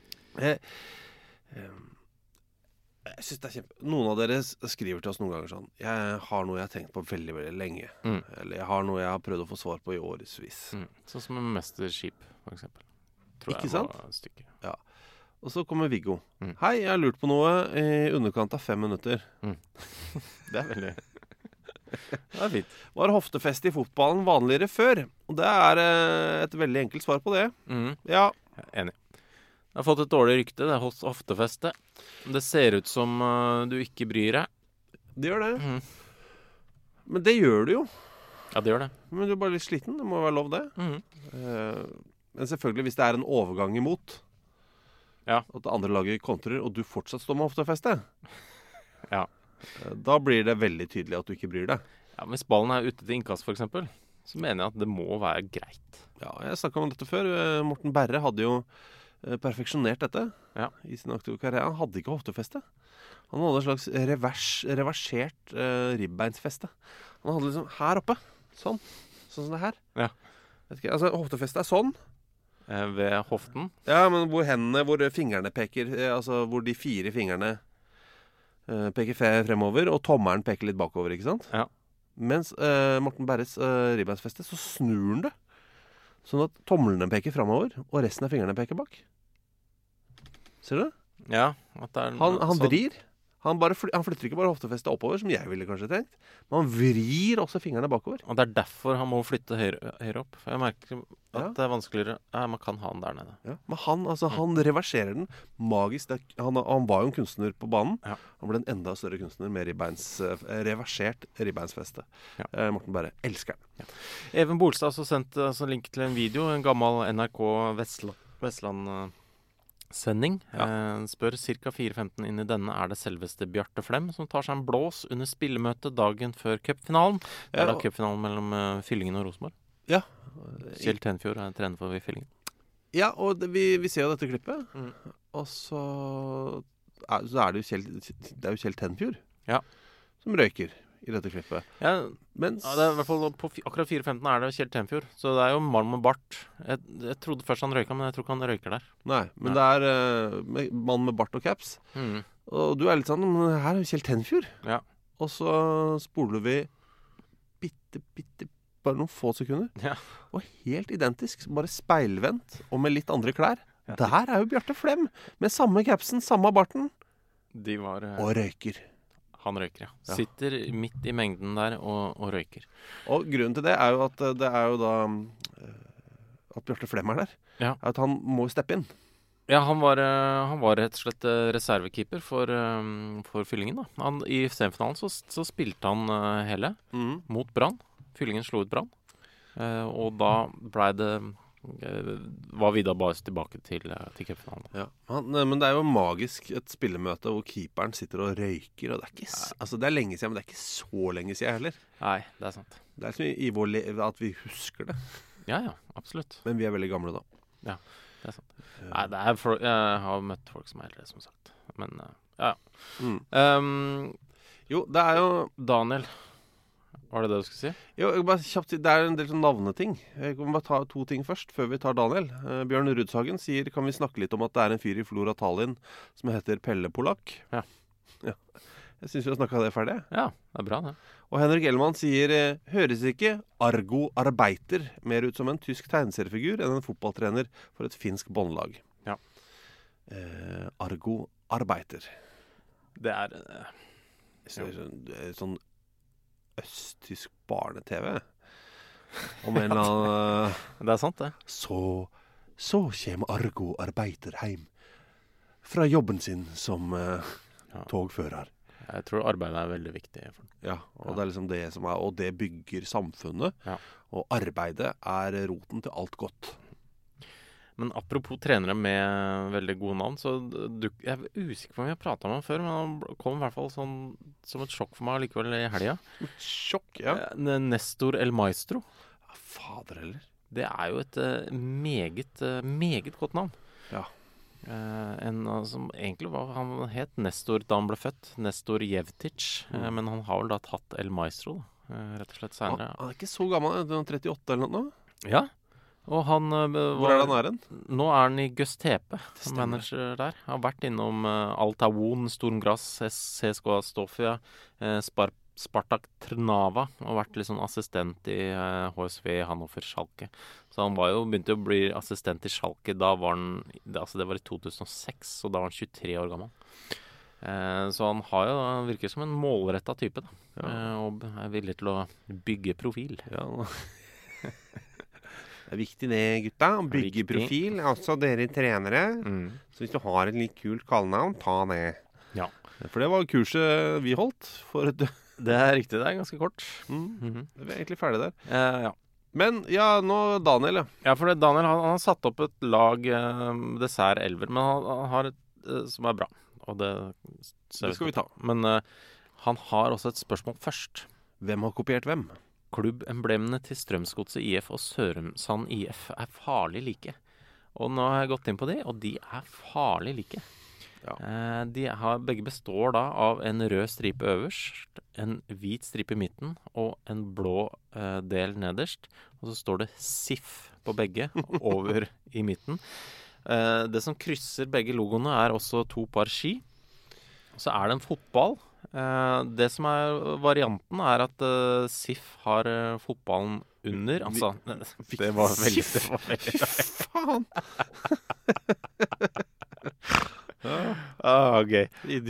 Jeg synes det er Noen av dere skriver til oss noen ganger sånn: jeg har noe jeg har tenkt på veldig, veldig lenge. Eller jeg har noe jeg har prøvd å få svar på i årevis. Sånn som en mesterskip, for eksempel. Tror Ikke jeg sant? var et stykke. Ja. Og så kommer Viggo. Hei, jeg har lurt på noe i underkant av 5 minutter. Det er veldig... Det er fint. Var hoftefeste i fotballen vanligere før? Og det er et veldig enkelt svar på det. Ja. Jeg er enig. Det har fått et dårlig rykte, det er hoftefeste. Det ser ut som du ikke bryr deg. Det gjør det. Men det gjør du jo. Ja, det gjør det. Men du er bare litt sliten, det må være lov det. Men selvfølgelig, hvis det er en overgang imot, at det andre laget kontrer, og du fortsatt står med hoftefeste, da blir det veldig tydelig at du ikke bryr deg. Ja, hvis ballen er ute til innkast, for eksempel, så mener jeg at det må være greit. Ja, jeg snakket om dette før. Morten Berre hadde jo perfeksjonert dette i sin aktive karriere. Han hadde ikke hoftefeste. Han hadde en slags reversert ribbeinsfeste. Han hadde liksom her oppe, sånn som det her. Ja. Vet ikke, altså hoftefeste er sånn. Ved hoften? Ja, men hvor fingrene peker, altså hvor de 4 fingrene peker fremover, og tommelen peker litt bakover, ikke sant? Ja. Mens Morten Berres ribbeinsfeste, så snur han det. Sånn at tommelene peker fremover, og resten av fingrene peker bak. Ser du det? Ja. At det er han vrir. Han flytter ikke bare hoftefestet oppover, som jeg ville kanskje tenkt, men han vrir også fingrene bakover. Og det er derfor han må flytte høyere opp. For jeg merker at det er vanskeligere. Ja, man kan ha den der nede. Ja, men han reverserer den magisk. Han var jo en kunstner på banen. Ja. Han ble en enda større kunstner med reversert ribbeinsfeste. Ja. Morten Berre elsker den. Ja. Even Bolstad har også sendt link til en video, en gammel NRK Vestland sending. Spør ca. 4:15 inn i denne er det selveste Bjarte Flem som tar seg en blås under spillemøtet dagen før cupfinalen. Det er da cupfinalen mellom Fyllingen og Rosenborg. Ja. Kjell Tenfjord er trener for Fyllingen. Ja, og vi ser jo dette klippet. Og så er det jo Kjell Tenfjord som røyker i dette klippet. Ja, det er i hvert fall på akkurat 4:15 er det Kjell Tenfjord. Så det er jo en mann med bart. Jeg trodde først han røyka, men jeg tror ikke han røyker der. Nei, men det er mann med bart og caps. Og du er litt sånn, men her er jo Kjell Tenfjord. Ja. Og så spoler vi bitte bare noen få sekunder. Ja. Og helt identisk, bare speilvendt og med litt andre klær. Ja. Der er jo Bjarte Flem med samme capsen, samme barten. Og røyker. Han røyker, ja. Sitter midt i mengden der og røyker. Og grunnen til det er jo at det er jo da at Bjarte Flem er der. Ja. At han må steppe inn. Ja, han var rett og slett reservekeeper for Fyllingen, da. I semifinalen så spilte han hele mot Brann. Fyllingen slo ut Brann. Og da ble det var Vidar Baes tilbake til cupfinalen. Ja. Men det er jo magisk et spillemøte hvor keeperen sitter og røyker, og det er ikke altså det er lenge siden, men det er ikke så lenge siden heller. Nei, det er sant. Det er liksom i vår at vi husker det. Ja, absolutt. Men vi er veldig gamle da. Ja, det er sant. Nei, det er jeg har møtt folk som er eldre, som sagt. Men, ja. Jo, det er jo Daniel. Var det du skulle si? Jo, bare kjapt, det er en del sånn navneting. Jeg kan bare ta 2 ting først, før vi tar Daniel. Bjørn Rudshagen sier, kan vi snakke litt om at det er en fyr i Flora Tallinn som heter Pelle Polak? Ja. Jeg synes vi har snakket det ferdig. Ja, det er bra det. Og Henrik Ellemann sier, høres ikke Argo Arbeiter mer ut som en tysk tegneseriefigur enn en fotballtrener for et finsk båndlag? Ja. Argo Arbeiter. Det er sånn østtysk barne-TV om en eller annen Det er sant det. Så kommer Argo Arbeiter hjem fra jobben sin som togfører. Jeg tror arbeidet er veldig viktig. Ja, og det er liksom det som er, og det bygger samfunnet, og arbeidet er roten til alt godt. Men apropos trenere med veldig gode navn, så jeg er usikker på om vi har pratet om ham før, men han kom i hvert fall sånn, som et sjokk for meg likevel i helga. Sjokk, ja. Nestor El Maestro. Ja, fader heller. Det er jo et meget godt navn. Ja. En som egentlig han het Nestor da han ble født, Nestor Jevtic, men han har vel da tatt El Maestro, rett og slett senere. Han er ikke så gammel, han er 38 eller noe? Ja. Og han Hvor er han er? Nå er han i Göztepe, som manager der. Han har vært innom Altavon, Sturm Graz, CSKA Sofia, Spartak Trnava, og vært litt sånn assistent i HSV Hannover Schalke. Så han begynte å bli assistent i Schalke, da var han, altså det var i 2006, og da var han 23 år gammel. Så han virker som en målrettet type da, og er villig til å bygge profil. Ja. Det er viktig det, gutta. Bygge profil. Altså dere trenere. Så hvis du har et litt kult kallenavn, ta det. Ja. For det var kurset vi holdt. Det er riktig, det er ganske kort. Vi er egentlig ferdig der. Ja. Men nå Daniel, ja. Ja, for Daniel han har satt opp et lag dessert elver, men han har et som er bra. Og det skal vi ta. Men han har også et spørsmål først. Hvem har kopiert hvem? Klubbemblemene til Strømsgodset IF og Sørumsand IF er farlig like. Og nå har jeg gått inn på de, og de er farlig like. Ja. Begge består da av en rød stripe øverst, en hvit stripe i midten og en blå del nederst. Og så står det SIF på begge over i midten. Det som krysser begge logoene er også 2 par ski. Så er det en fotball. Det som er varianten er at SIF har fotballen under. Altså, det var veldig faen! Gøy.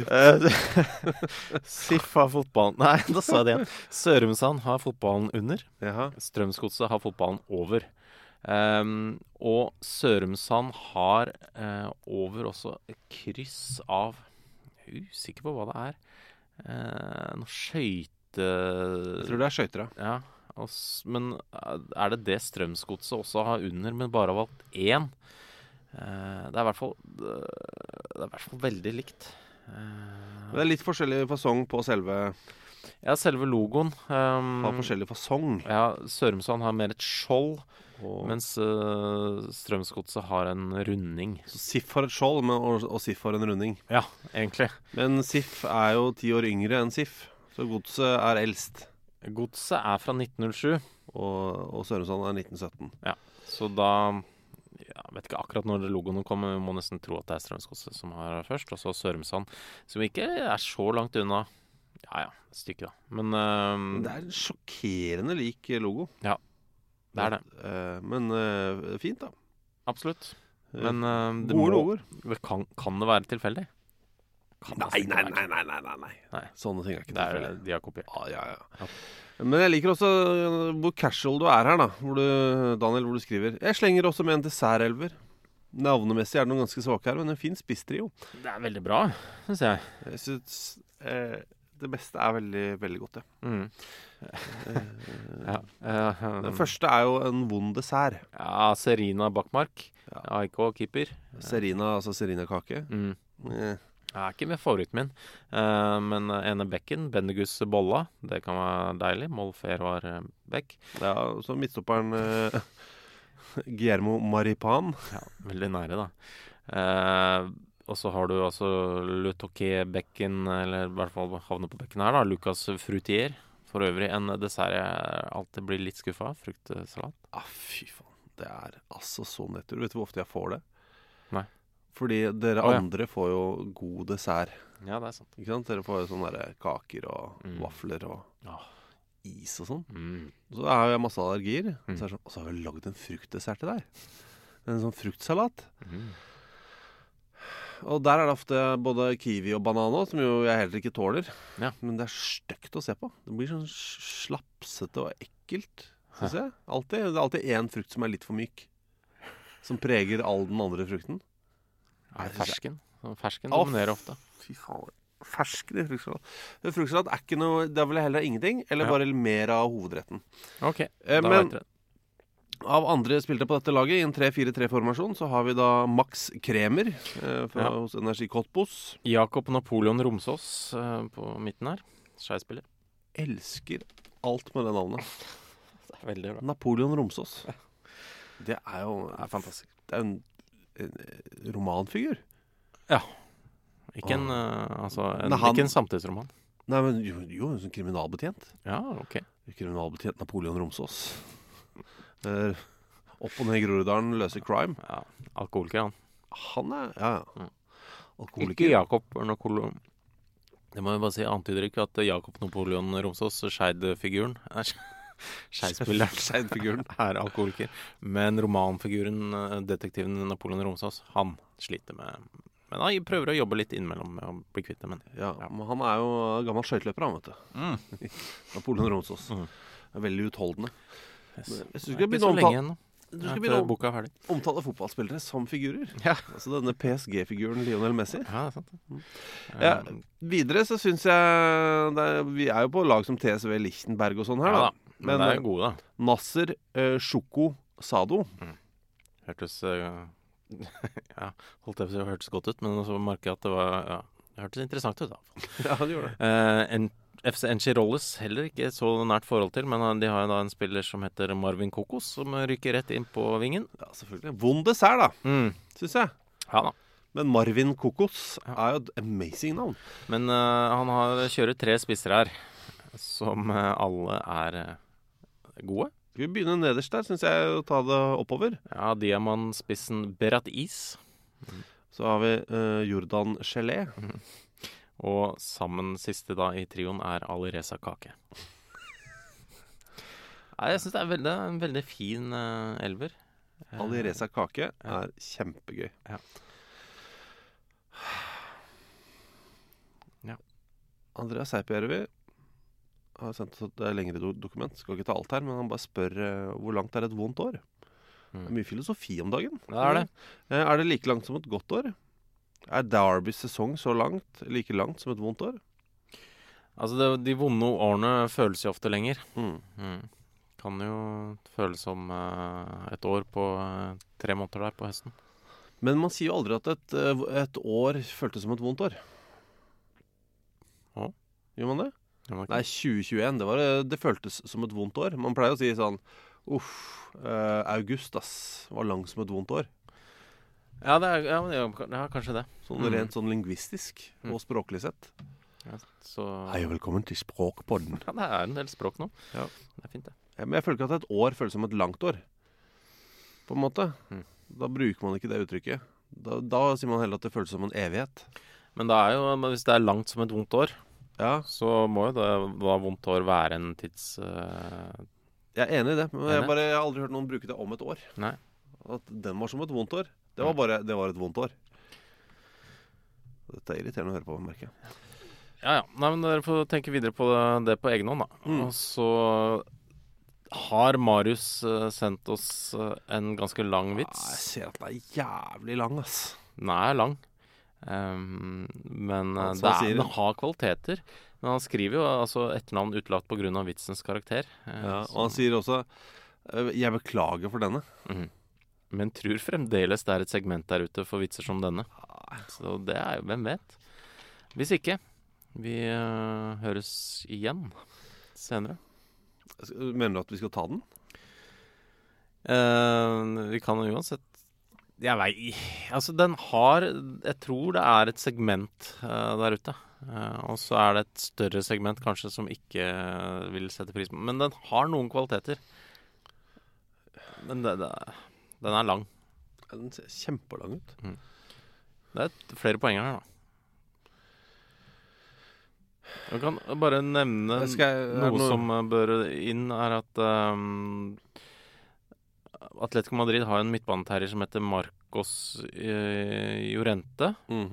SIF har fotballen. Nei, da sa jeg det igjen. Sørumsand har fotballen under. Strømsgodset har fotballen over. Og Sørumsand har over også kryss av, jeg er usikker på hva det er, noe skøyte... Jeg tror det er skøyter, ja. Men er det det Strømsgodset også har under, men bare har valgt 1? Det er i hvert fall veldig likt. Det er litt forskjellig fasong på selve... Ja, selve logoen. Har forskjellig fasong. Ja, Sørumsand har mer et skjold, mens Strømsgodset har en runding. Så SIF har et skjold, og SIF har en runding. Ja, egentlig. Men SIF er jo 10 år yngre enn SIF, så godset er eldst. Godset er fra 1907. Og Sørumsand er 1917. Ja, så da... Jeg vet ikke akkurat når logoen kommer, vi må nesten tro at det er Strømsgodset som har først, og så Sørumsand, som ikke er så langt unna. Ja, et stykke da. Men det er en sjokkerende lik logo. Ja, det er det. Men fint da. Absolutt. Men gode logoer. Kan det være tilfeldig? Nei. Sånne ting er ikke tilfeldig. De har kopiert. Ja. Men jeg liker også hvor casual du er her da, Daniel, hvor du skriver: jeg slenger også med en dessertelver. Navnemessig er det noen ganske svake her, men en fin spisstrio. Det er veldig bra, synes jeg. Jeg synes Det beste er veldig, veldig godt, Den første er jo en vond dessert. Ja, Serina Bakmark. AIK keeper. Serina, altså Serina-kake. Ja, ikke med favoritten min. Men ene bekken, Bendegus Bolla, det kan være deilig. Molfer var bekk. Ja, så midtstopperen Guillermo Maripan. Ja, veldig nære da. Og så har du altså Le Toquet-bekken, eller i hvert fall havner på bekken her da, Lucas Frutier. For øvrig en dessert jeg alltid blir litt skuffet av, fruktsalat. Fy faen, det er altså så nettur. Vet du hvor ofte jeg får det? Nei. Fordi dere andre får jo god dessert. Ja, det er sant. Ikke sant? Dere får jo sånne der kaker og vafler og is og sånn. Så har jeg masse allergier. Så er det sånn, og så har vi laget en fruktdessert til deg. En sånn fruktsalat. Og der er det ofte både kiwi og banan også, som jo jeg heller ikke tåler. Ja. Men det er stygt å se på. Det blir sånn slapsete og ekkelt, synes jeg. Det er alltid en frukt som er litt for myk. Som preger all den andre frukten. Fersken. Fersken dominerer ofte. Fy faen. Fersken i fruktsalat. Fruktsalat er ikke noe, det er vel heller ingenting, eller bare mer av hovedretten. Ok, da men vet dere. av andre spilte på dette laget i en 3-4-3-formasjon, så har vi da Max Kremer hos Energi Cottbus. Jakob Napoleon Romsås på midten her. Skjeispiller. Elsker alt med det navnet. Det er veldig bra. Napoleon Romsås. Det er jo fantastisk. Det er en romanfigur. Ja. Ikke en, ikke en samtidsroman. Nei, men jo en sånn kriminalbetjent. Ja, ok. Kriminalbetjent Napoleon Romsås. Opp og ned i Groruddalen, løser crime. Ja, alkoholiker han. Han er, alkoholiker. Ikke Jakob Napoleon. Det må jeg bare si, antyder ikke at Jakob Napoleon Romsås, Skeid-figuren, Skeid-figuren er alkoholiker. Men romanfiguren, detektiven Napoleon Romsås, han sliter med... Men han prøver å jobbe litt innimellom med å bli kvitt det, men... Ja, men han er jo gammel skøyteløper, han, vet du. Napoleon Romsås. Er veldig utholdende. Yes. Jeg synes ikke så lenge igjen nå. Du skal begynne å omtale fotballspillere som figurer. Ja. Altså denne PSG-figuren Lionel Messi. Ja, det er sant. Ja, videre så synes jeg vi er jo på lag som TSV Lichtenberg og sånn her, da. Men det er gode, da. Nasser Shoko Sado. Hørtes holdt jeg på å hørtes godt ut, men så merker jeg at det var det hørtes interessant ut, da. Ja, det gjorde det. FC Enchirolles heller ikke så nært forhold til, men de har jo da en spiller som heter Marvin Kokos, som ryker rett inn på vingen. Ja, selvfølgelig. Vond dessert, da, synes jeg. Ja da. Men Marvin Kokos er jo et amazing navn. Men han kjører 3 spisser her, som alle er gode. Skal vi begynne nederst der, synes jeg, å ta det oppover? Ja, diamantspissen Berat Is. Så har vi Jordan Gelé. Og sammen siste da i trioen er Ali Reza Kake. Jeg synes det er en veldig fin elver. Ali Reza Kake er kjempegøy. Ja. Andreas Seipjärvi har sendt oss et lengre dokument. Skal ikke ta alt her, men han bare spør hvor langt er et vondt år. Det er mye filosofi om dagen. Det er det. Er det like langt som et godt år? Er Derbys sesong så langt, like langt som et vondt år? Altså, de vonde årene føles jo ofte lenger. Kan jo føles som et år på 3 måneder der på høsten. Men man sier jo aldri at et år føltes som et vondt år. Gjør man det? Nei, 2021, det føltes som et vondt år. Man pleier å si sånn, august, var lang som et vondt år. Ja, det er kanskje det. Sånn rent sånn lingvistisk og språklig sett. Ja, så... Hei og velkommen til Språkpodden. Ja, det er en del språk nå. Ja. Det er fint, det. Ja, men jeg føler ikke at et år føles som et langt år. På en måte. Da bruker man ikke det uttrykket. Da sier man heller at det føles som en evighet. Men det er jo, hvis det er langt som et vondt år, så må jo det vondt år være en tids... Jeg er enig i det, men jeg har aldri hørt noen bruke det om et år. Nei. At den var som et vondt år. Det var et vondt år. Dette er irriterende å høre på, merker jeg. Ja. Nei, men dere får tenke videre på det på egen hånd, da. Og så har Marius sendt oss en ganske lang vits. Jeg ser at den er jævlig lang, ass. Den er lang. Men den har kvaliteter. Men han skriver jo altså etternavn utlagt på grunn av vitsens karakter. Og han sier også jeg beklager for denne. Men tror fremdeles det et segment der ute for vitser som denne. Så det jo, hvem vet? Hvis ikke, vi høres igjen senere. Mener du at vi skal ta den? Vi kan jo uansett jeg vet, altså den har jeg tror det et segment der ute og så det et større segment kanskje som ikke vil sette pris på, men den har noen kvaliteter, men den lang. Den ser kjempelang ut. Det flere poenger her da. Jeg kan bare nevne noe som bør inn at Atletico Madrid har en midtbaneterrier som heter Marcos Llorente.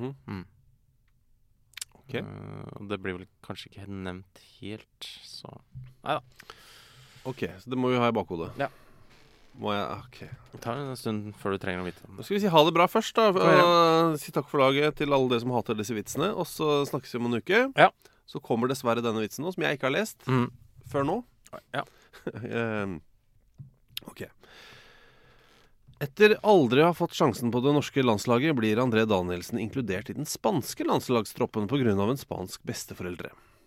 Okay. Det blir vel kanskje ikke nevnt helt, så neida. Ok, så det må vi ha i bakhodet. Ja. Må jeg, ok. Det tar en stund før du trenger å vite. Nå skal vi si ha det bra først da, og si takk for laget til alle dere som hater disse vitsene, og så snakkes vi om en uke. Ja. Så kommer dessverre denne vitsen nå, som jeg ikke har lest før nå. Ja. Ok. Etter aldri å ha fått sjansen på det norske landslaget, blir André Danielsen inkludert i den spanske landslagstroppen på grunn av en spansk besteforeldre.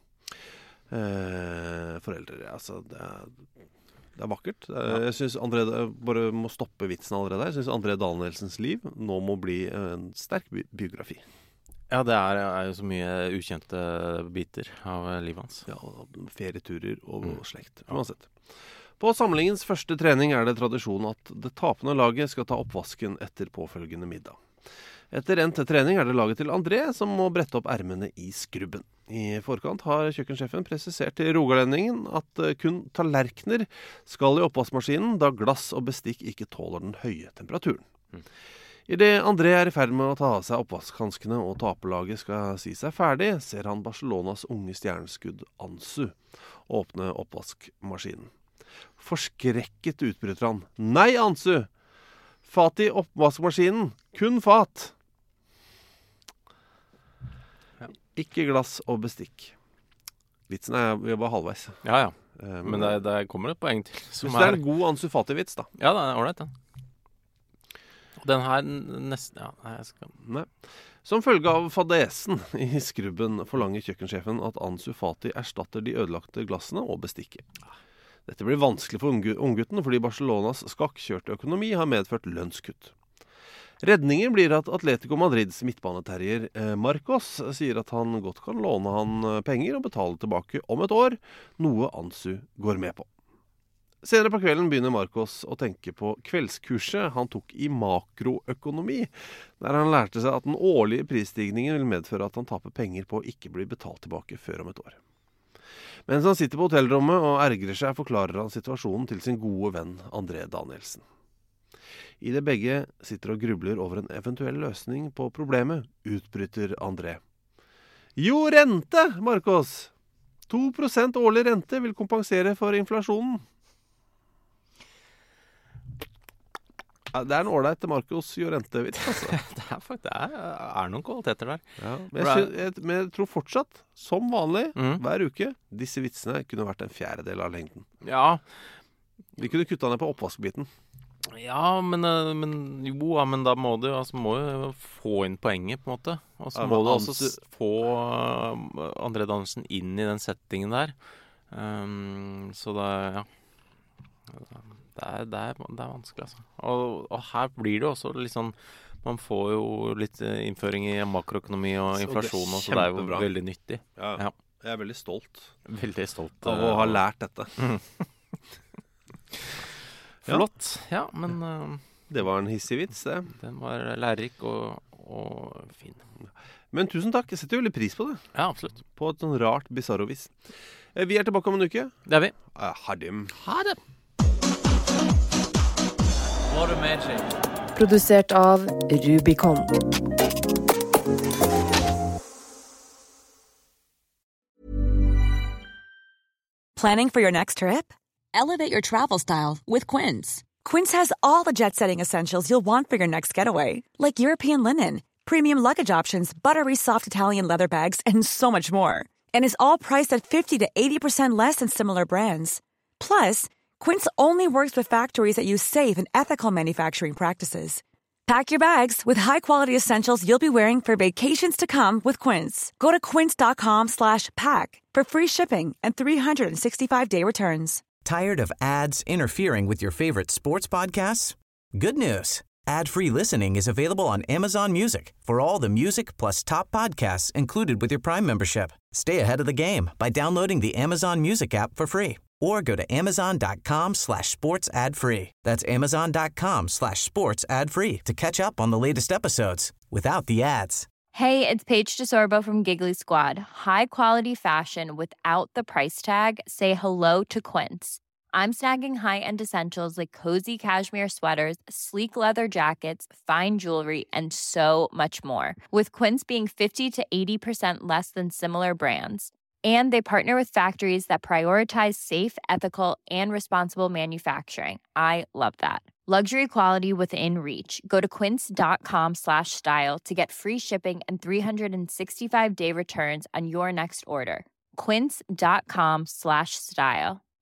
Altså, det vakkert. Jeg synes André bare må stoppe vitsen allerede der. Jeg synes André Danielsens liv nå må bli en sterk biografi. Ja, det jo så mye ukjente biter av livet hans. Ja, ferieturer og slekt, uansett. På samlingens første trening det tradisjon at det tapende laget skal ta oppvasken etter påfølgende middag. Etter endt trening det laget til André som må brette opp ermene i skrubben. I forkant har kjøkkensjefen presisert til rogalendingen at kun tallerkener skal i oppvaskmaskinen, da glass og bestikk ikke tåler den høye temperaturen. I det André i ferd med å ta av seg oppvaskhanskene og taperlaget skal si seg ferdig, ser han Barcelonas unge stjerneskudd Ansu åpne oppvaskmaskinen. Forskrekket utbryter han. Nei, Ansu! Fat i oppvaskmaskinen! Kun fat! Ja. Ikke glass og bestikk. Vitsen vi bare halvveis. Ja. Men det kommer et poeng til. Som det en god Ansu Fati-vits, da. Ja, det ordentlig, den. Den her nesten... Ja, jeg skal... Nei. Som følge av fadesen i skrubben forlanger kjøkkensjefen at Ansu Fati erstatter de ødelagte glassene og bestikket. Dette blir vanskelig for unggutten fordi Barcelonas skakkjørte økonomi har medført lønnskutt. Redningen blir at Atletico Madrids midtbaneterrier Marcos sier at han godt kan låne han penger og betale tilbake om et år, noe Ansu går med på. Senere på kvelden begynner Marcos å tenke på kveldskurset han tok i makroøkonomi, der han lærte seg at den årlige prisstigningen vil medføre at han taper penger på å ikke bli betalt tilbake før om et år. Mens han sitter på hotellrommet og ergrer seg, forklarer han situasjonen til sin gode venn André Danielsen. I det begge sitter og grubler over en eventuell løsning på problemet, utbryter André. Jo, rente, Marcos! 2% årlig rente vil kompensere for inflasjonen. Det en ålreit Marcos Llorente-vits, altså. Det noen kvaliteter der. Ja, men jeg tror fortsatt, som vanlig, hver uke, disse vitsene kunne vært en fjerdedel av lengden. Ja. Vi kunne kuttet ned på oppvaskbiten. Ja, men da må du jo få inn poenget, på en måte. Og så må du også få André Danielsen inn i den settingen der. Så ja. Det vanskelig, altså. Og her blir det også litt sånn, man får jo litt innføring i makroøkonomi og inflasjon, så det jo veldig nyttig. Ja. Jeg veldig stolt. Veldig stolt. Av å ha lært dette. Flott. Ja, men... det var en hissig vits, det. Den var lærerik og fin. Men tusen takk, jeg setter jo veldig pris på det. Ja, absolutt. På et sånn rart bizarro-vis. Vi tilbake om en uke. Det vi. Ha det. Produsert av Rubicon. Planning for your next trip? Elevate your travel style with Quince. Quince has all the jet-setting essentials you'll want for your next getaway, like European linen, premium luggage options, buttery soft Italian leather bags, and so much more. And is all priced at 50 to 80% less than similar brands. Plus, Quince only works with factories that use safe and ethical manufacturing practices. Pack your bags with high-quality essentials you'll be wearing for vacations to come with Quince. Go to quince.com/pack for free shipping and 365-day returns. Tired of ads interfering with your favorite sports podcasts? Good news. Ad-free listening is available on Amazon Music for all the music plus top podcasts included with your Prime membership. Stay ahead of the game by downloading the Amazon Music app for free or go to amazon.com/sports ad free. That's amazon.com/sports ad free to catch up on the latest episodes without the ads. Hey, it's Paige DeSorbo from Giggly Squad. High quality fashion without the price tag. Say hello to Quince. I'm snagging high-end essentials like cozy cashmere sweaters, sleek leather jackets, fine jewelry, and so much more. With Quince being 50 to 80% less than similar brands. And they partner with factories that prioritize safe, ethical, and responsible manufacturing. I love that. Luxury quality within reach. Go to quince.com/style to get free shipping and 365-day returns on your next order. Quince.com/style.